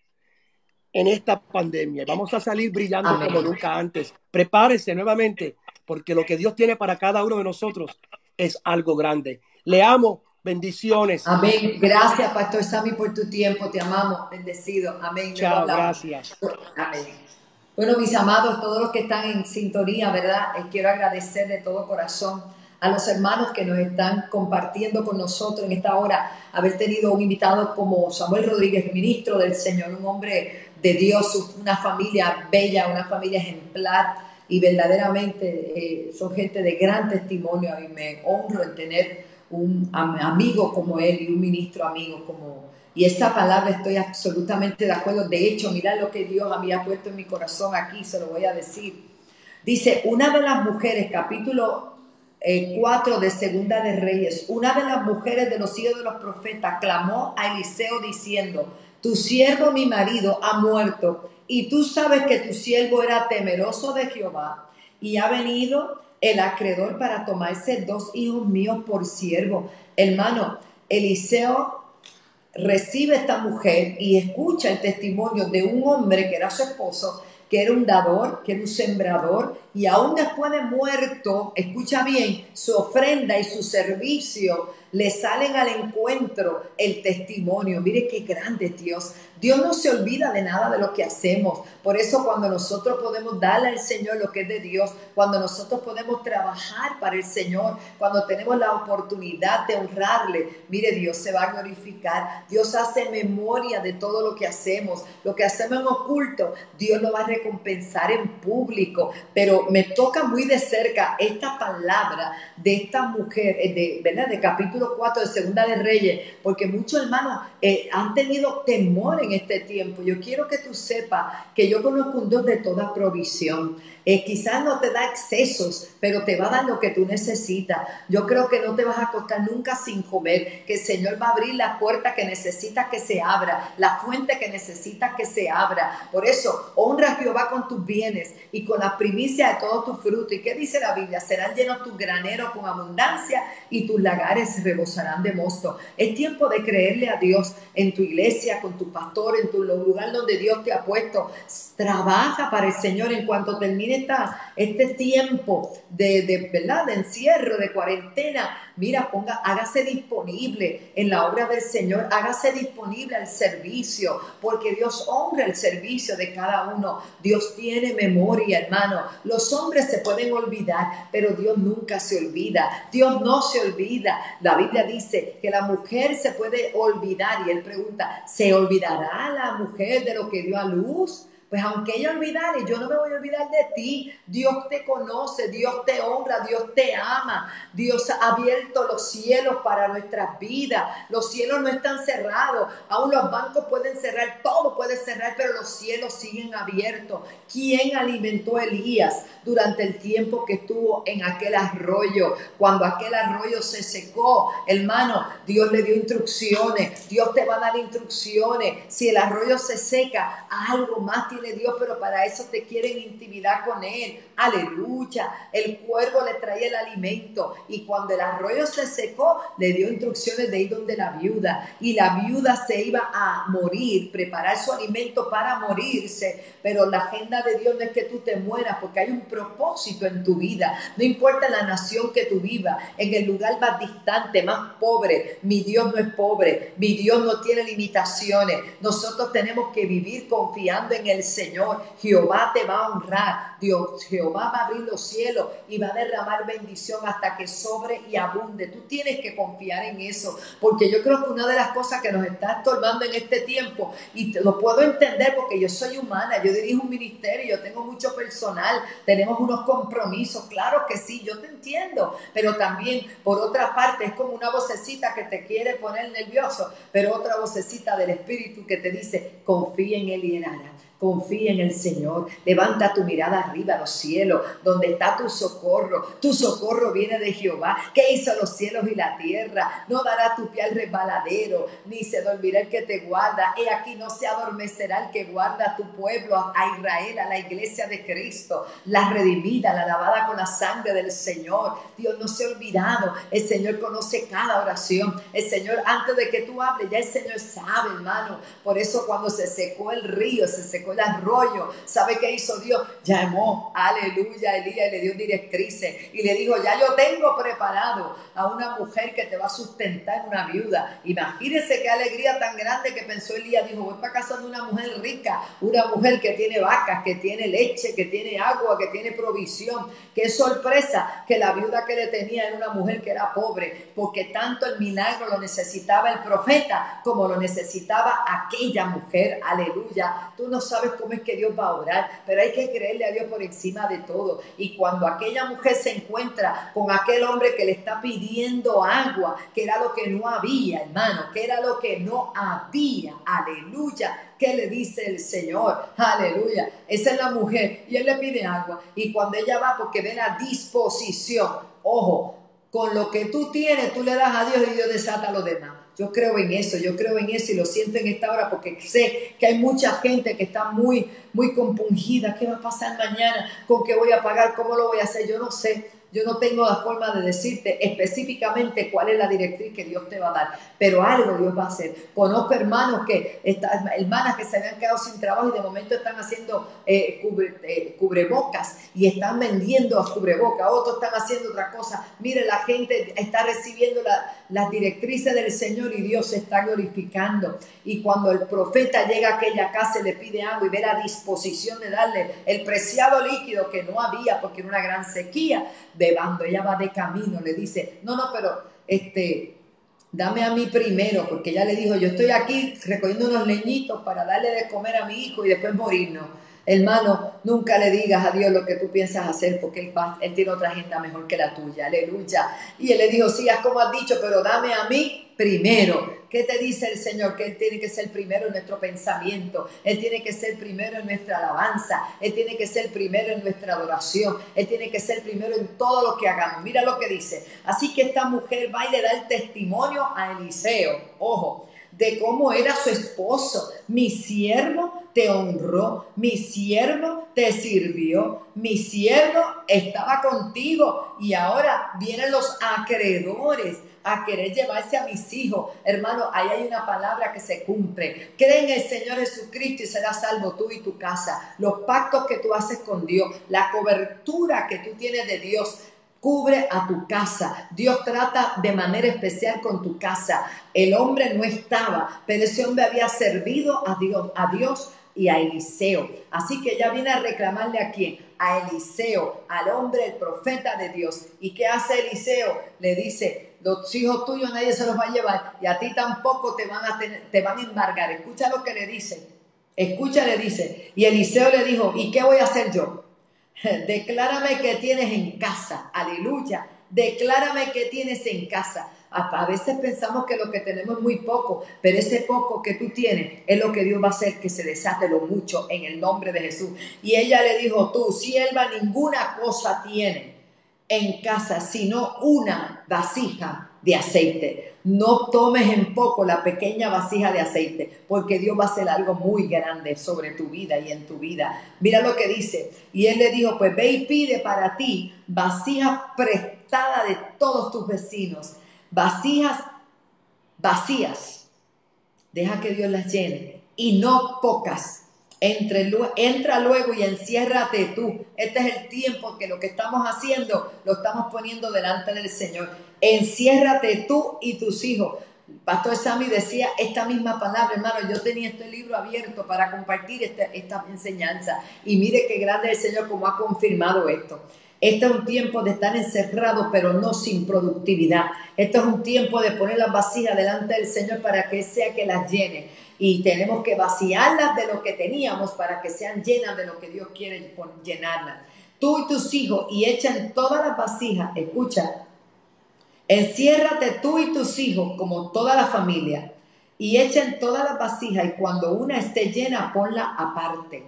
en esta pandemia. Vamos a salir brillando Amén. Como nunca antes. Prepárese nuevamente, porque lo que Dios tiene para cada uno de nosotros es algo grande. Le amo. Bendiciones. Amén. Gracias, Pastor Sammy, por tu tiempo. Te amamos. Bendecido. Amén. Chao, gracias. Amén. Bueno, mis amados, todos los que están en sintonía, ¿verdad? Quiero agradecer de todo corazón a los hermanos que nos están compartiendo con nosotros en esta hora, haber tenido un invitado como Samuel Rodríguez, ministro del Señor, un hombre de Dios, una familia bella, una familia ejemplar, y verdaderamente son gente de gran testimonio, y me honro en tener un amigo como él y un ministro amigo como. Y esta palabra estoy absolutamente de acuerdo. De hecho, mira lo que Dios había puesto en mi corazón aquí, se lo voy a decir. Dice, una de las mujeres, capítulo 4 de Segunda de Reyes, una de las mujeres de los hijos de los profetas clamó a Eliseo diciendo, tu siervo mi marido ha muerto, y tú sabes que tu siervo era temeroso de Jehová, y ha venido el acreedor para tomarse 2 hijos míos por siervo. Hermano, Eliseo recibe a esta mujer y escucha el testimonio de un hombre que era su esposo, que era un dador, que era un sembrador, y aún después de muerto, escucha bien, su ofrenda y su servicio le salen al encuentro el testimonio. Mire qué grande es Dios. Dios no se olvida de nada de lo que hacemos. Por eso cuando nosotros podemos darle al Señor lo que es de Dios, cuando nosotros podemos trabajar para el Señor, cuando tenemos la oportunidad de honrarle, mire, Dios se va a glorificar. Dios hace memoria de todo lo que hacemos en oculto, Dios lo va a recompensar en público. Pero me toca muy de cerca esta palabra de esta mujer, ¿verdad? De capítulo 4 de Segunda de Reyes, porque muchos hermanos han tenido temor en este tiempo. Yo quiero que tú sepas que yo conozco un Dios de toda provisión. Quizás no te da excesos, pero te va a dar lo que tú necesitas. Yo creo que no te vas a acostar nunca sin comer, que el Señor va a abrir la puerta que necesitas que se abra, la fuente que necesitas que se abra. Por eso, honra a Jehová con tus bienes y con la primicia de todo tu fruto. ¿Y qué dice la Biblia? Serán llenos tus graneros con abundancia y tus lagares rebosarán de mosto. Es tiempo de creerle a Dios en tu iglesia, con tu pastor, en tu lugar donde Dios te ha puesto. Trabaja para el Señor en cuanto termine este tiempo ¿verdad? De encierro, de cuarentena. Mira, hágase disponible en la obra del Señor, hágase disponible al servicio, porque Dios honra el servicio de cada uno. Dios tiene memoria, hermano. Los hombres se pueden olvidar, pero Dios nunca se olvida. Dios no se olvida. La Biblia dice que la mujer se puede olvidar, y él pregunta, ¿se olvidará la mujer de lo que dio a luz? Pues aunque ella olvidara, yo no me voy a olvidar de ti. Dios te conoce, Dios te honra, Dios te ama. Dios ha abierto los cielos para nuestras vidas. Los cielos no están cerrados. Aún los bancos pueden cerrar, todo puede cerrar, pero los cielos siguen abiertos. ¿Quién alimentó a Elías durante el tiempo que estuvo en aquel arroyo? Cuando aquel arroyo se secó, hermano, Dios le dio instrucciones. Dios te va a dar instrucciones. Si el arroyo se seca, algo más tiene Dios, pero para eso te quieren intimidad con Él. Aleluya. El cuervo le traía el alimento, y cuando el arroyo se secó, le dio instrucciones de ir donde la viuda, y la viuda se iba a morir, preparar su alimento para morirse. Pero la agenda de Dios no es que tú te mueras, porque hay un propósito en tu vida. No importa la nación que tú vivas, en el lugar más distante, más pobre, mi Dios no es pobre, mi Dios no tiene limitaciones. Nosotros tenemos que vivir confiando en el Señor. Jehová te va a honrar. Jehová va a abrir los cielos y va a derramar bendición hasta que sobre y abunde. Tú tienes que confiar en eso, porque yo creo que una de las cosas que nos está estorbando en este tiempo, y lo puedo entender porque yo soy humana, yo dirijo un ministerio, yo tengo mucho personal, tenemos unos compromisos, claro que sí, yo te entiendo, pero también por otra parte es como una vocecita que te quiere poner nervioso, pero otra vocecita del Espíritu que te dice, confía en Él y Él hará. Confía en el Señor, levanta tu mirada arriba a los cielos, donde está tu socorro viene de Jehová, que hizo los cielos y la tierra. No dará tu pie al resbaladero, ni se dormirá el que te guarda. He aquí no se adormecerá el que guarda a tu pueblo, a Israel, a la iglesia de Cristo, la redimida, la lavada con la sangre del Señor. Dios no se ha olvidado, el Señor conoce cada oración, el Señor antes de que tú hables, ya el Señor sabe, hermano. Por eso cuando se secó el río, se secó el arroyo, ¿sabe qué hizo Dios? Llamó, aleluya, Elías, y le dio directrices y le dijo, ya yo tengo preparado a una mujer que te va a sustentar, una viuda. Imagínense qué alegría tan grande que pensó Elías. Dijo, voy para casa de una mujer rica, una mujer que tiene vacas, que tiene leche, que tiene agua, que tiene provisión. Qué sorpresa que la viuda que le tenía era una mujer que era pobre, porque tanto el milagro lo necesitaba el profeta como lo necesitaba aquella mujer. Aleluya. Tú no sabes cómo es que Dios va a obrar, pero hay que creerle a Dios por encima de todo. Y cuando aquella mujer se encuentra con aquel hombre que le está pidiendo agua, que era lo que no había, hermano, que era lo que no había, aleluya, ¿qué le dice el Señor? Aleluya, esa es la mujer y él le pide agua, y cuando ella va, porque ve la disposición, ojo, con lo que tú tienes, tú le das a Dios y Dios desata a los demás. Yo creo en eso y lo siento en esta hora porque sé que hay mucha gente que está muy compungida. ¿Qué va a pasar mañana? ¿Con qué voy a pagar? ¿Cómo lo voy a hacer? Yo no sé. Yo no tengo la forma de decirte específicamente cuál es la directriz que Dios te va a dar, pero algo Dios va a hacer. Conozco hermanas que se habían quedado sin trabajo y de momento están haciendo cubrebocas y están vendiendo a cubrebocas. Otros están haciendo otra cosa. Mire, la gente está recibiendo las directrices del Señor y Dios se está glorificando. Y cuando el profeta llega a aquella casa y le pide agua y ve la disposición de darle el preciado líquido que no había porque era una gran sequía, cuando ella va de camino le dice, no, pero dame a mí primero, porque ella le dijo, yo estoy aquí recogiendo unos leñitos para darle de comer a mi hijo y después morirnos. Hermano, nunca le digas a Dios lo que tú piensas hacer, porque Él tiene otra agenda mejor que la tuya, aleluya. Y Él le dijo, sí, haz como has dicho, pero dame a mí primero. ¿Qué te dice el Señor? Que Él tiene que ser primero en nuestro pensamiento, Él tiene que ser primero en nuestra alabanza, Él tiene que ser primero en nuestra adoración, Él tiene que ser primero en todo lo que hagamos. Mira lo que dice. Así que esta mujer va y le da el testimonio a Eliseo, ojo, de cómo era su esposo. Mi siervo te honró, mi siervo te sirvió, mi siervo estaba contigo, y ahora vienen los acreedores a querer llevarse a mis hijos. Hermano, ahí hay una palabra que se cumple. Cree en el Señor Jesucristo y serás salvo tú y tu casa. Los pactos que tú haces con Dios, la cobertura que tú tienes de Dios, cubre a tu casa. Dios trata de manera especial con tu casa. El hombre no estaba, pero ese hombre había servido a Dios y a Eliseo. Así que ella viene a reclamarle ¿a quién? A Eliseo, al hombre, el profeta de Dios. ¿Y qué hace Eliseo? Le dice, los hijos tuyos nadie se los va a llevar y a ti tampoco te van a embargar. Escucha lo que le dice. Le dice. Y Eliseo le dijo, ¿y qué voy a hacer yo? Declárame qué tienes en casa. Aleluya. Declárame qué tienes en casa. A veces pensamos que lo que tenemos es muy poco, pero ese poco que tú tienes es lo que Dios va a hacer que se desate lo mucho en el nombre de Jesús. Y ella le dijo, tú, sierva, ninguna cosa tiene en casa sino una vasija de aceite. No tomes en poco la pequeña vasija de aceite, porque Dios va a hacer algo muy grande sobre tu vida y en tu vida. Mira lo que dice. Y él le dijo, pues ve y pide para ti vasija prestada de todos tus vecinos. Vasijas vacías. Deja que Dios las llene. Y no pocas. Entra luego y enciérrate tú. Este es el tiempo que lo que estamos haciendo lo estamos poniendo delante del Señor. Enciérrate tú y tus hijos. Pastor Sammy decía esta misma palabra, hermano. Yo tenía este libro abierto para compartir esta enseñanza. Y mire qué grande es el Señor como ha confirmado esto. Este es un tiempo de estar encerrados, pero no sin productividad. Esto es un tiempo de poner las vasijas delante del Señor para que sea que las llene. Y tenemos que vaciarlas de lo que teníamos para que sean llenas de lo que Dios quiere llenarlas. Tú y tus hijos, y echan todas las vasijas. Escucha. Enciérrate tú y tus hijos como toda la familia y echen todas las vasijas, y cuando una esté llena ponla aparte,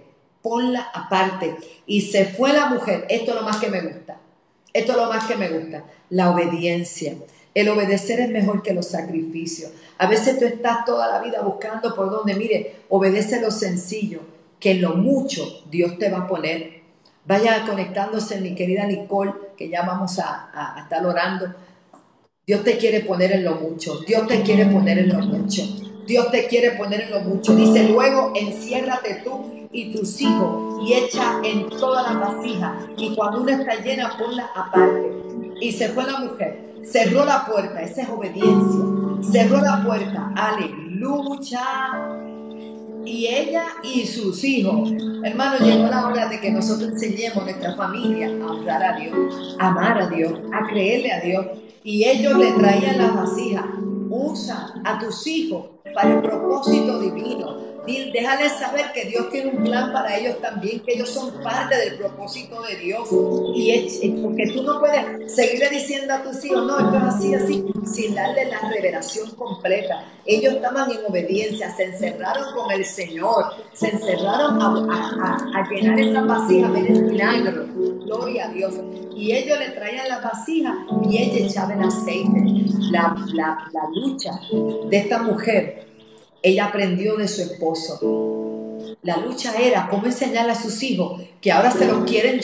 y se fue la mujer. Esto es lo más que me gusta, la obediencia. El obedecer es mejor que los sacrificios. A veces tú estás toda la vida buscando por donde, mire, obedece lo sencillo, que en lo mucho Dios te va a poner. Vaya conectándose mi querida Nicole, que ya vamos a estar orando. Dios te quiere poner en lo mucho. Dios te quiere poner en lo mucho. Dice, luego enciérrate tú y tus hijos y echa en todas las vasijas. Y cuando una está llena, ponla aparte. Y se fue la mujer. Cerró la puerta. Esa es obediencia. Cerró la puerta. Aleluya. Y ella y sus hijos. Hermano, llegó la hora de que nosotros enseñemos a nuestra familia a honrar a Dios, a amar a Dios, a creerle a Dios. Y ellos le traían las vasijas. Usa a tus hijos para el propósito divino. Déjales saber que Dios tiene un plan para ellos también, que ellos son parte del propósito de Dios. Porque tú no puedes seguirle diciendo a tus hijos, no, esto es así, sin darle la revelación completa. Ellos estaban en obediencia, se encerraron con el Señor, se encerraron a llenar esas vasijas, ver el milagro. Gloria a Dios. Y ellos le traían las vasijas y ella echaba el aceite. La lucha de esta mujer, ella aprendió de su esposo. La lucha era cómo enseñarle a sus hijos que ahora se los quieren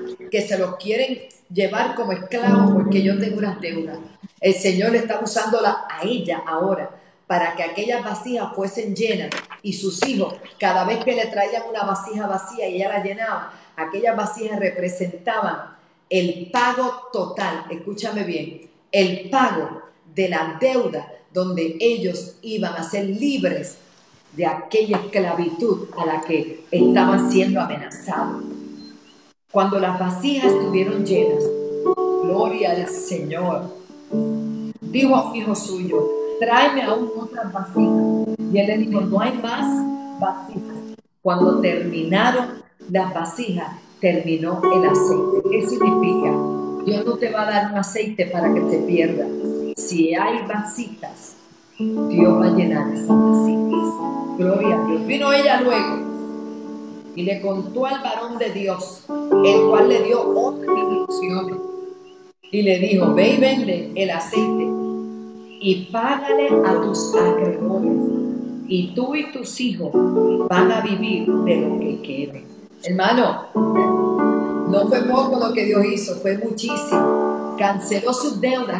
llevar como esclavos porque yo tengo unas deudas. El Señor está usándola a ella ahora para que aquellas vasijas fuesen llenas, y sus hijos, cada vez que le traían una vasija vacía y ella la llenaba, aquellas vasijas representaban el pago total. Escúchame bien, el pago de la deuda, donde ellos iban a ser libres de aquella esclavitud a la que estaban siendo amenazados. Cuando las vasijas estuvieron llenas, gloria al Señor, dijo a un hijo suyo, tráeme aún otras vasijas. Y él le dijo, no hay más vasijas. Cuando terminaron las vasijas, terminó el aceite. ¿Qué significa? Dios no te va a dar un aceite para que se pierda. Si hay vasijas, Dios va a llenar esas vasijas. Gloria a Dios. Vino ella luego y le contó al varón de Dios, el cual le dio otras instrucciones. Y le dijo, ve y vende el aceite y págale a tus acreedores, y tú y tus hijos van a vivir de lo que quede. Hermano, no fue poco lo que Dios hizo, fue muchísimo. Canceló sus deudas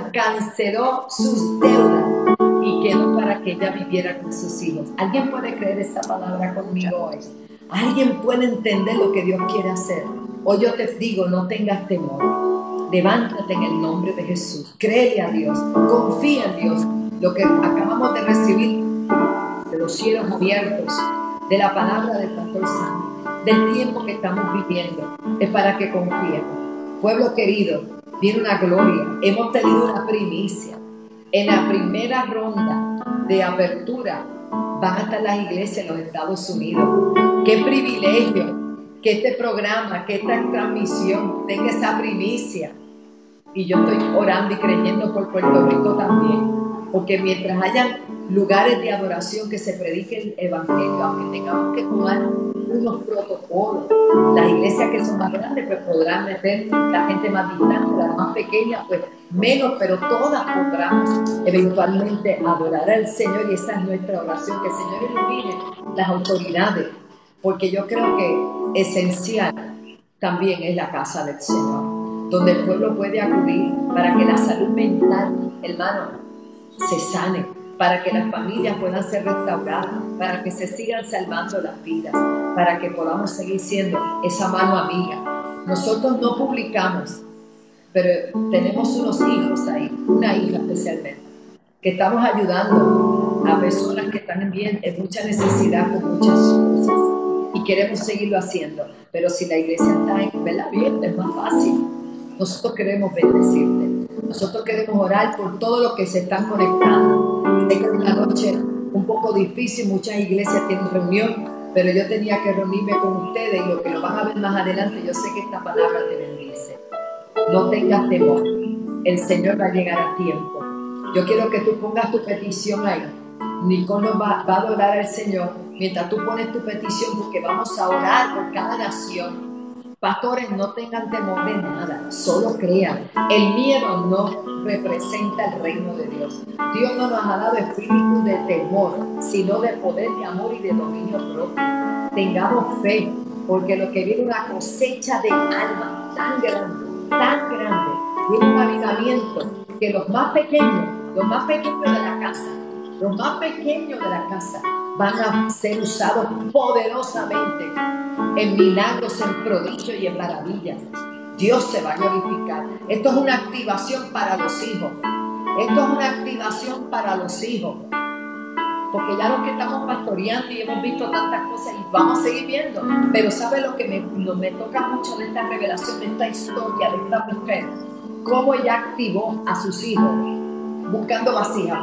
y quedó para que ella viviera con sus hijos. ¿Alguien puede creer esa palabra conmigo hoy? ¿Alguien puede entender lo que Dios quiere hacer? Hoy yo te digo, no tengas temor. Levántate en el nombre de Jesús. Créele a Dios. Confía en Dios. Lo que acabamos de recibir de los cielos abiertos, de la palabra del pastor Sammy, del tiempo que estamos viviendo, es para que confíen. Pueblo querido, viene una gloria. Hemos tenido una primicia. En la primera ronda de apertura van a estar las iglesias en los Estados Unidos. Qué privilegio que este programa, que esta transmisión tenga esa primicia. Y yo estoy orando y creyendo por Puerto Rico también, porque mientras hayan lugares de adoración que se predique el evangelio, aunque tengamos que tomar unos protocolos, las iglesias que son más grandes pues podrán meter la gente más distante, las más pequeñas pues menos, pero todas podrán eventualmente adorar al Señor. Y esa es nuestra oración, que el Señor ilumine las autoridades, porque yo creo que esencial también es la casa del Señor, donde el pueblo puede acudir para que la salud mental, hermano, se sane, para que las familias puedan ser restauradas, para que se sigan salvando las vidas, para que podamos seguir siendo esa mano amiga. Nosotros no publicamos, pero tenemos unos hijos ahí, una hija especialmente, que estamos ayudando a personas que están en mucha necesidad con muchas cosas y queremos seguirlo haciendo. Pero si la iglesia está ¿verdad? Bien, es más fácil. Nosotros queremos bendecirte. Nosotros queremos orar por todos los que se están conectando. Sé que es una noche un poco difícil, muchas iglesias tienen reunión, pero yo tenía que reunirme con ustedes y lo que lo van a ver más adelante, yo sé que esta palabra te bendice. No tengas temor, el Señor va a llegar a tiempo. Yo quiero que tú pongas tu petición ahí. Nicole va a adorar al Señor mientras tú pones tu petición, porque vamos a orar por cada nación. Pastores, no tengan temor de nada, solo crean. El miedo no representa el reino de Dios. Dios no nos ha dado espíritu de temor, sino de poder, de amor y de dominio propio. Tengamos fe, porque lo que viene una cosecha de alma tan grande, viene un avivamiento que los más pequeños de la casa, van a ser usados poderosamente en milagros, en prodigios y en maravillas. Dios se va a glorificar. Esto es una activación para los hijos. Porque ya los que estamos pastoreando y hemos visto tantas cosas y vamos a seguir viendo. Pero ¿sabe lo que me toca mucho de esta revelación, de esta historia, de esta mujer? Cómo ella activó a sus hijos buscando vasijas.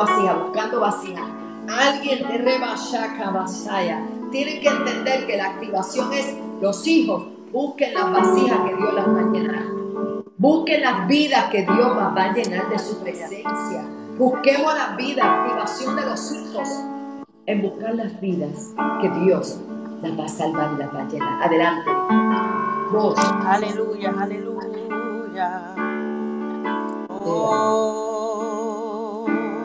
Alguien de Rebashaka Basaya. Tienen que entender que la activación es los hijos. Busquen las vasijas que Dios las va a llenar. Busquen las vidas que Dios las va a llenar de su presencia. Busquemos las vidas, activación de los hijos, en buscar las vidas que Dios las va a salvar y las va a llenar. Adelante. Vos. Aleluya, aleluya. Oh,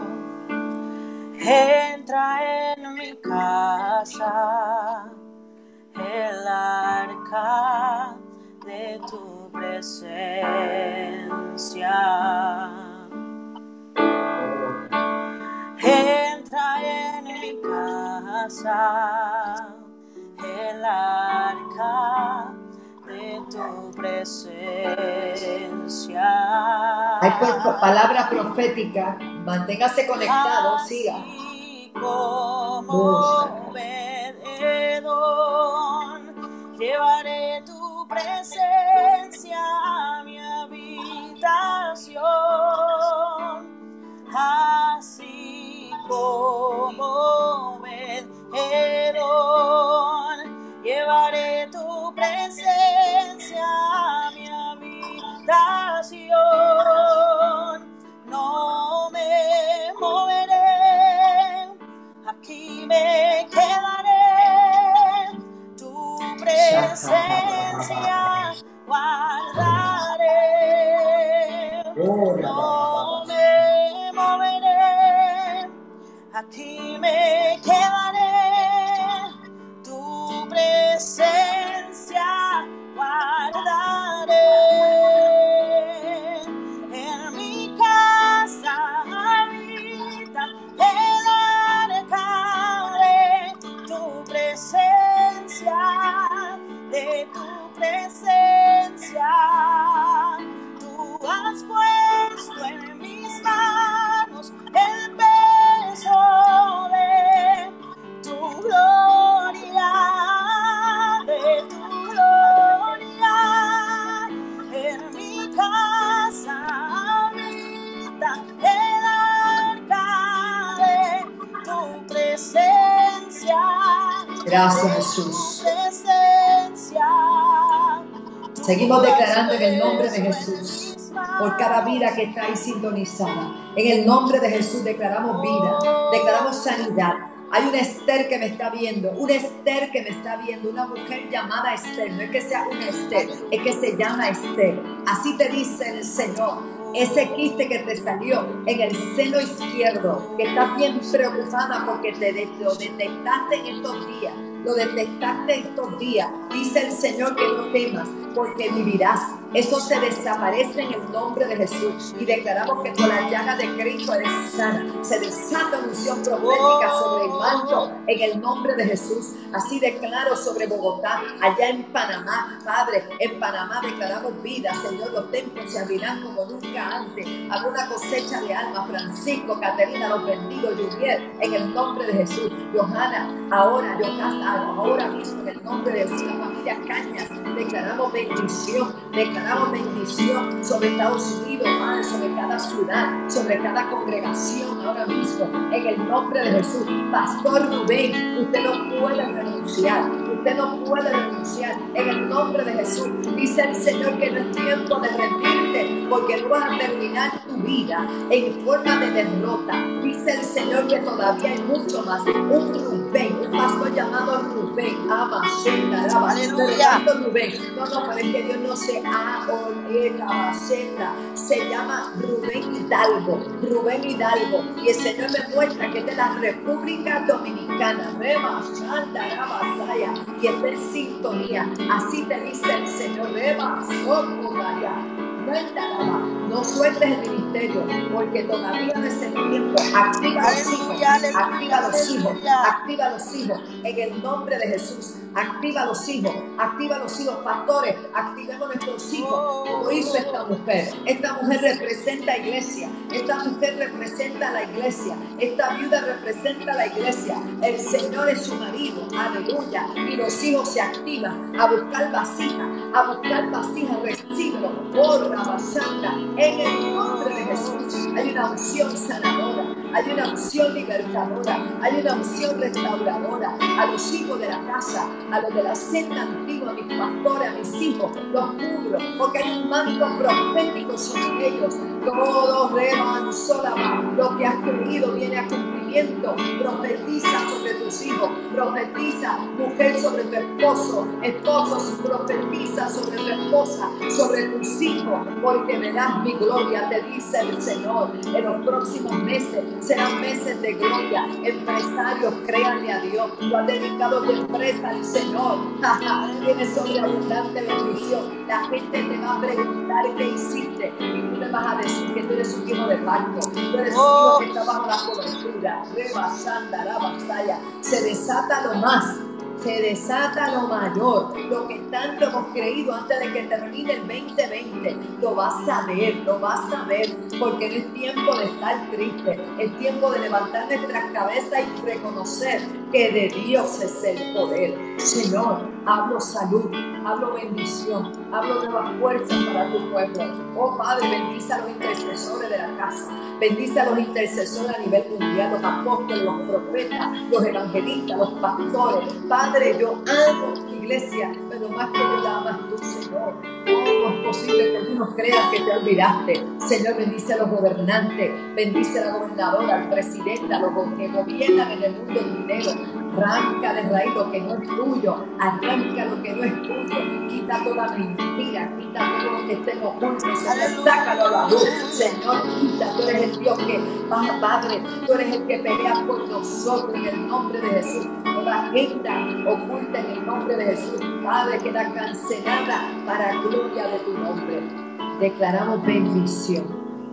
entra en mi casa el arca de tu presencia. Entra en mi casa el arca de tu presencia. Hay palabra profética. Manténgase conectado, siga. Como Obed-Edom, llevaré tu presencia a mi habitación. Así como Obed-Edom, llevaré tu presencia a mi habitación. No me moveré, aquí me quedaré, tu presencia guardaré. No me moveré, aquí me quedaré, tu presencia guardaré. En mi casa habita el arca de tu presencia, de tu presencia. Tú has puesto en mis manos el peso de tu gloria, de tu gloria. En mi casa habita el arca de tu presencia. Gracias, Jesús. Presencia. Seguimos declarando en el nombre de Jesús por cada vida que está ahí sintonizada. En el nombre de Jesús declaramos vida, declaramos sanidad. Hay una Esther que me está viendo, una mujer llamada Esther. No es que sea una Esther, es que se llama Esther. Así te dice el Señor. Ese quiste que te salió en el seno izquierdo, que estás bien preocupada porque lo detectaste en estos días. lo detectaste estos días. Dice el Señor que no temas, porque vivirás. Eso se desaparece en el nombre de Jesús. Y declaramos que por la llaga de Cristo eres sana. Se desata unción profética sobre el manto en el nombre de Jesús. Así declaro sobre Bogotá, allá en Panamá, Padre, en Panamá declaramos vida, Señor. Los templos se abrirán como nunca antes. Habrá una cosecha de almas. Francisco, Caterina, los bendigo, Juliet, en el nombre de Jesús. Johanna, ahora, ahora mismo, en el nombre de Jesús, la familia Cañas, declaramos bendición sobre Estados Unidos, Padre, sobre cada ciudad, sobre cada congregación, ahora mismo, en el nombre de Jesús. Pastor Rubén, usted no puede renunciar, en el nombre de Jesús. Dice el Señor que no es tiempo de rendirte, porque no vas a terminar tu vida en forma de derrota. Dice el Señor que todavía hay mucho más. Un Rubén, un pastor llamado Rubén, Aleluya. Rubén. No, pero es que Dios no se se llama Rubén Hidalgo. Y el Señor me muestra que es de la República Dominicana. Y está en sintonía. Así te dice el Señor. No sueltes el ministerio, porque todavía no es el tiempo. Activa los hijos en el nombre de Jesús. Activa los hijos, pastores. Activemos nuestros hijos, como hizo esta mujer. Esta mujer representa iglesia, esta mujer representa la iglesia, esta viuda representa la iglesia. El Señor es su marido, aleluya. Y los hijos se activan a buscar vasijas, recíbelo, en el nombre de Jesús. Hay una unción sanadora, hay una unción libertadora, hay una unción restauradora. A los hijos de la casa, a los de la senda antigua, a mis pastores, a mis hijos, los cubro, porque hay un manto profético sobre ellos. Todos lo que has creído viene a cumplimiento. Profetiza sobre tus hijos, profetiza, mujer, sobre tu esposo, profetiza sobre tu esposa, sobre tus hijos, porque verás mi gloria, te dice el Señor. En los próximos meses serán meses de gloria. Empresarios, créanle a Dios. Tú has dedicado tu empresa al Señor. Tienes sobreabundante bendición. La gente te va a preguntar qué hiciste y tú le vas a decir que tú eres un hijo de pacto. Tú eres un hijo que está bajo la cobertura. Se desata lo más. Se desata lo mayor, lo que tanto hemos creído antes de que termine el 2020. Lo vas a ver, porque no es tiempo de estar triste, es tiempo de levantar nuestras cabezas y reconocer que de Dios es el poder. Señor, hablo salud, hablo bendición, hablo nuevas fuerzas para tu pueblo. Oh Padre, bendice a los intercesores de la casa, bendice a los intercesores a nivel mundial, los apóstoles, los profetas, los evangelistas, los pastores. Padre, yo amo tu iglesia, pero más que yo la amas tú, Señor. ¿Cómo es posible que tú no creas que te olvidaste? Señor, bendice a los gobernantes, bendice a la gobernadora, al presidente, a los que gobiernan en el mundo del dinero. Arranca de raíz lo que no es tuyo, arranca lo que no es tuyo, quita toda mentira, quita todo lo que esté oculto, Señor, sácalo a la luz. Señor, quita, tú eres el Dios que, Padre, tú eres el que pelea por nosotros en el nombre de Jesús. Toda agenda oculta en el nombre de Jesús, Padre, queda cancelada para gloria de tu nombre. Declaramos bendición,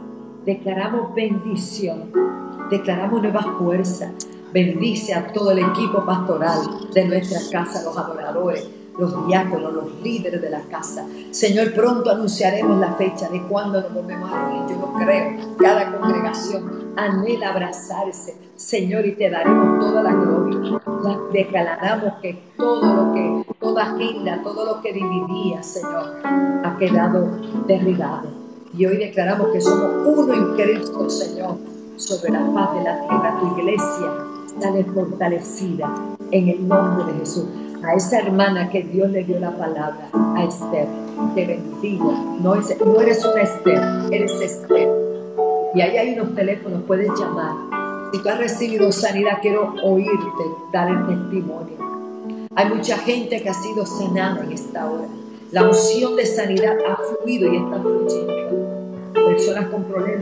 declaramos nueva fuerza. Bendice a todo el equipo pastoral de nuestra casa, los adoradores, los diáconos, los líderes de la casa. Señor, pronto anunciaremos la fecha de cuándo nos volvemos a reunir. Yo lo creo. Cada congregación anhela abrazarse, Señor, y te daremos toda la gloria. Declaramos que toda agenda, todo lo que dividía, Señor, ha quedado derribado. Y hoy declaramos que somos uno en Cristo, Señor, sobre la faz de la tierra. Tu iglesia sale fortalecida en el nombre de Jesús. A esa hermana que Dios le dio la palabra, a Esther, te bendigo. No eres una Esther, eres Esther. Y ahí hay unos teléfonos, puedes llamar. Si tú has recibido sanidad, quiero oírte dar el testimonio. Hay mucha gente que ha sido sanada en esta hora. La unción de sanidad ha fluido y está fluyendo. Personas con problemas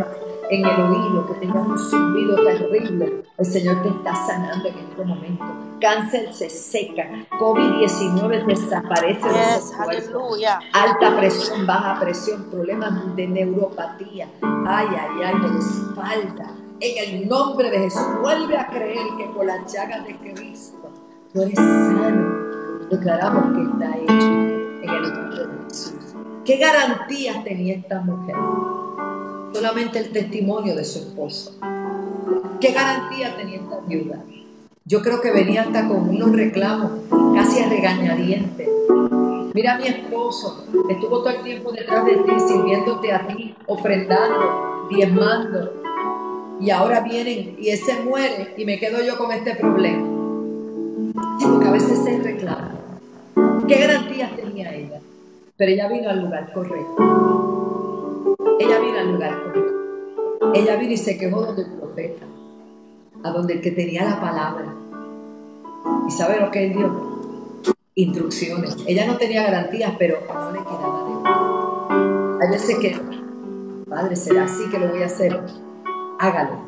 en el oído, que tengas un zumbido terrible, el Señor te está sanando en este momento. Cáncer se seca, COVID-19 desaparece de su cuerpo. Aleluya. Alta presión, baja presión, problemas de neuropatía, ay, de la espalda. En el nombre de Jesús, vuelve a creer que por las llagas de Cristo tú eres sano. Declaramos que está hecho en el nombre de Jesús. ¿Qué garantías tenía esta mujer? Solamente el testimonio de su esposo. ¿Qué garantía tenía esta viuda? Yo creo que venía hasta con unos reclamos, casi a regañadientes. Mira, mi esposo estuvo todo el tiempo detrás de ti, sirviéndote a ti, ofrendando, diezmando. Y ahora vienen y él se muere y me quedo yo con este problema. Sí, porque a veces se reclama. ¿Qué garantías tenía ella? Pero ella vino al lugar correcto. Ella vino al lugar correcto. Ella vino y se quejó donde el profeta, a donde el que tenía la palabra. ¿Y sabe lo que él dio? Instrucciones. Ella no tenía garantías, pero no le quedaba de otra. Hay veces que, Padre, será así que lo voy a hacer. Hágalo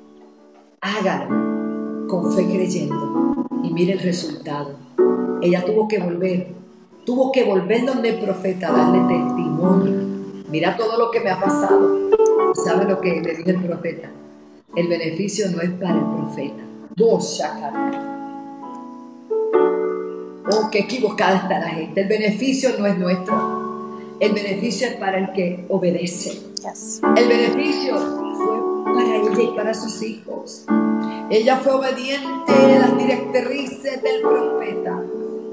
con fe creyendo y mire el resultado. Ella tuvo que volver donde el profeta a darle testimonio. Mira todo lo que me ha pasado. ¿Sabe lo que le dijo el profeta? El beneficio no es para el profeta. Oh, qué equivocada está la gente. El beneficio no es nuestro. El beneficio es para el que obedece. El beneficio fue para ella y para sus hijos. Ella fue obediente a las directrices del profeta.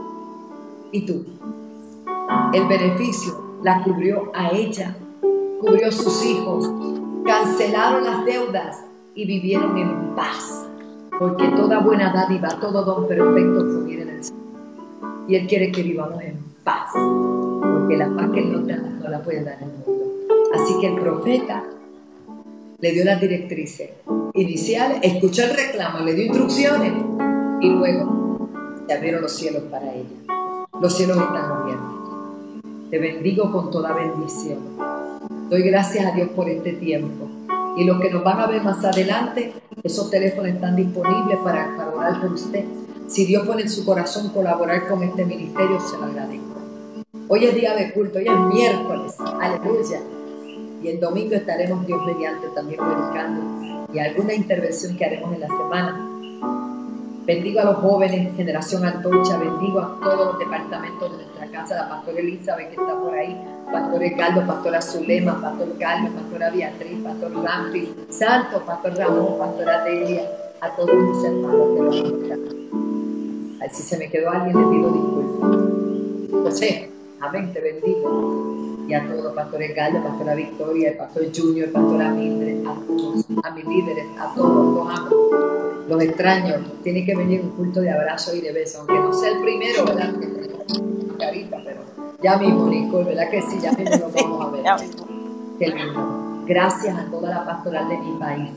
¿Y tú? El beneficio la cubrió a ella, cubrió sus hijos, cancelaron las deudas y vivieron en paz. Porque toda buena dádiva, todo don perfecto proviene del Señor. Y Él quiere que vivamos en paz. Porque la paz que Él nos da no la puede dar el mundo. Así que el profeta le dio las directrices iniciales, escuchó el reclamo, le dio instrucciones y luego se abrieron los cielos para ella. Los cielos están abiertos. Te bendigo con toda bendición. Doy gracias a Dios por este tiempo. Y los que nos van a ver más adelante, esos teléfonos están disponibles para orar por usted. Si Dios pone en su corazón colaborar con este ministerio, se lo agradezco. Hoy es día de culto, hoy es miércoles. Aleluya. Y el domingo estaremos Dios mediante también predicando y alguna intervención que haremos en la semana. Bendigo a los jóvenes, Generación Antorcha, bendigo a todos los departamentos de nuestra casa, la pastora Elizabeth que está por ahí, pastor Ricardo, pastora Zulema, pastor Carlos, pastora Beatriz, pastor Ramfi, Santo, pastor Ramón, pastora Delia, a todos mis hermanos de los mexicanos. Si se me quedó alguien, les pido disculpas. José, amén, te bendigo. Y a todos, pastor Ricardo, pastora Victoria, el pastor Junior, pastora Mildred, a todos, a mis líderes, a todos, los amo. Los extraños, tiene que venir un culto de abrazo y de beso, aunque no sea el primero, ¿verdad? Que tenemos carita, pero ya mismo, Nicole, ¿verdad que sí? Ya mismo lo vamos a ver. Qué lindo. Gracias a toda la pastoral de mi país.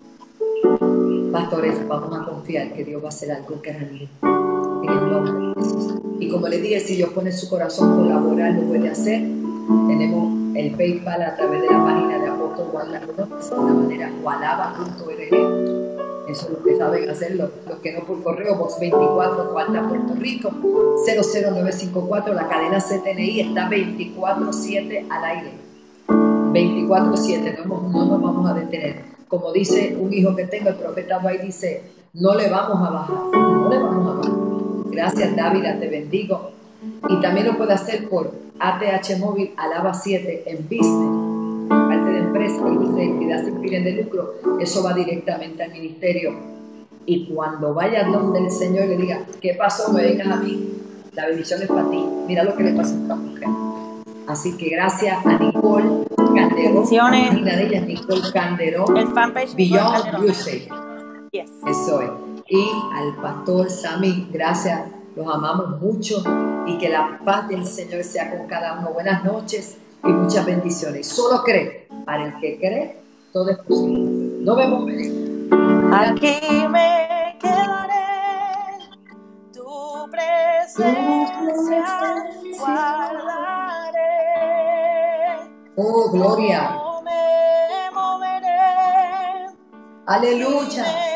Pastores, vamos a confiar que Dios va a hacer algo grande en el nombre de Jesús. Y como les dije, si Dios pone en su corazón colaborar, lo puede hacer. Tenemos el PayPal a través de la página de Apóstol Gualaba, de la manera gualaba.org. Eso es lo que saben hacerlo, los que no por correo, Box 24, Cuarta, Puerto Rico, 00954, la cadena CTNI está 24/7 al aire. 24/7, no nos vamos a detener. Como dice un hijo que tengo, el profeta White dice, no le vamos a bajar, no le vamos a bajar. Gracias, Dávila, te bendigo. Y también lo puede hacer por ATH Móvil, Alaba 7 en business. Parte de empresa y de entidad sin fines de lucro, eso va directamente al ministerio. Y cuando vaya donde el Señor le diga, ¿qué pasó? Me vengas a mí, la bendición es para ti. Mira lo que le pasó a esta mujer. Así que gracias a Nicole Calderón, la página de ella es Nicole Calderón, el fanpage Beyond USA. Yes. Eso es. Y al pastor Sammy, gracias, los amamos mucho y que la paz del Señor sea con cada uno. Buenas noches y muchas bendiciones. Solo cree, para el que cree, todo es posible. Nos vemos. Aquí me quedaré, tu presencia guardaré. Oh, gloria. No me moveré Aleluya.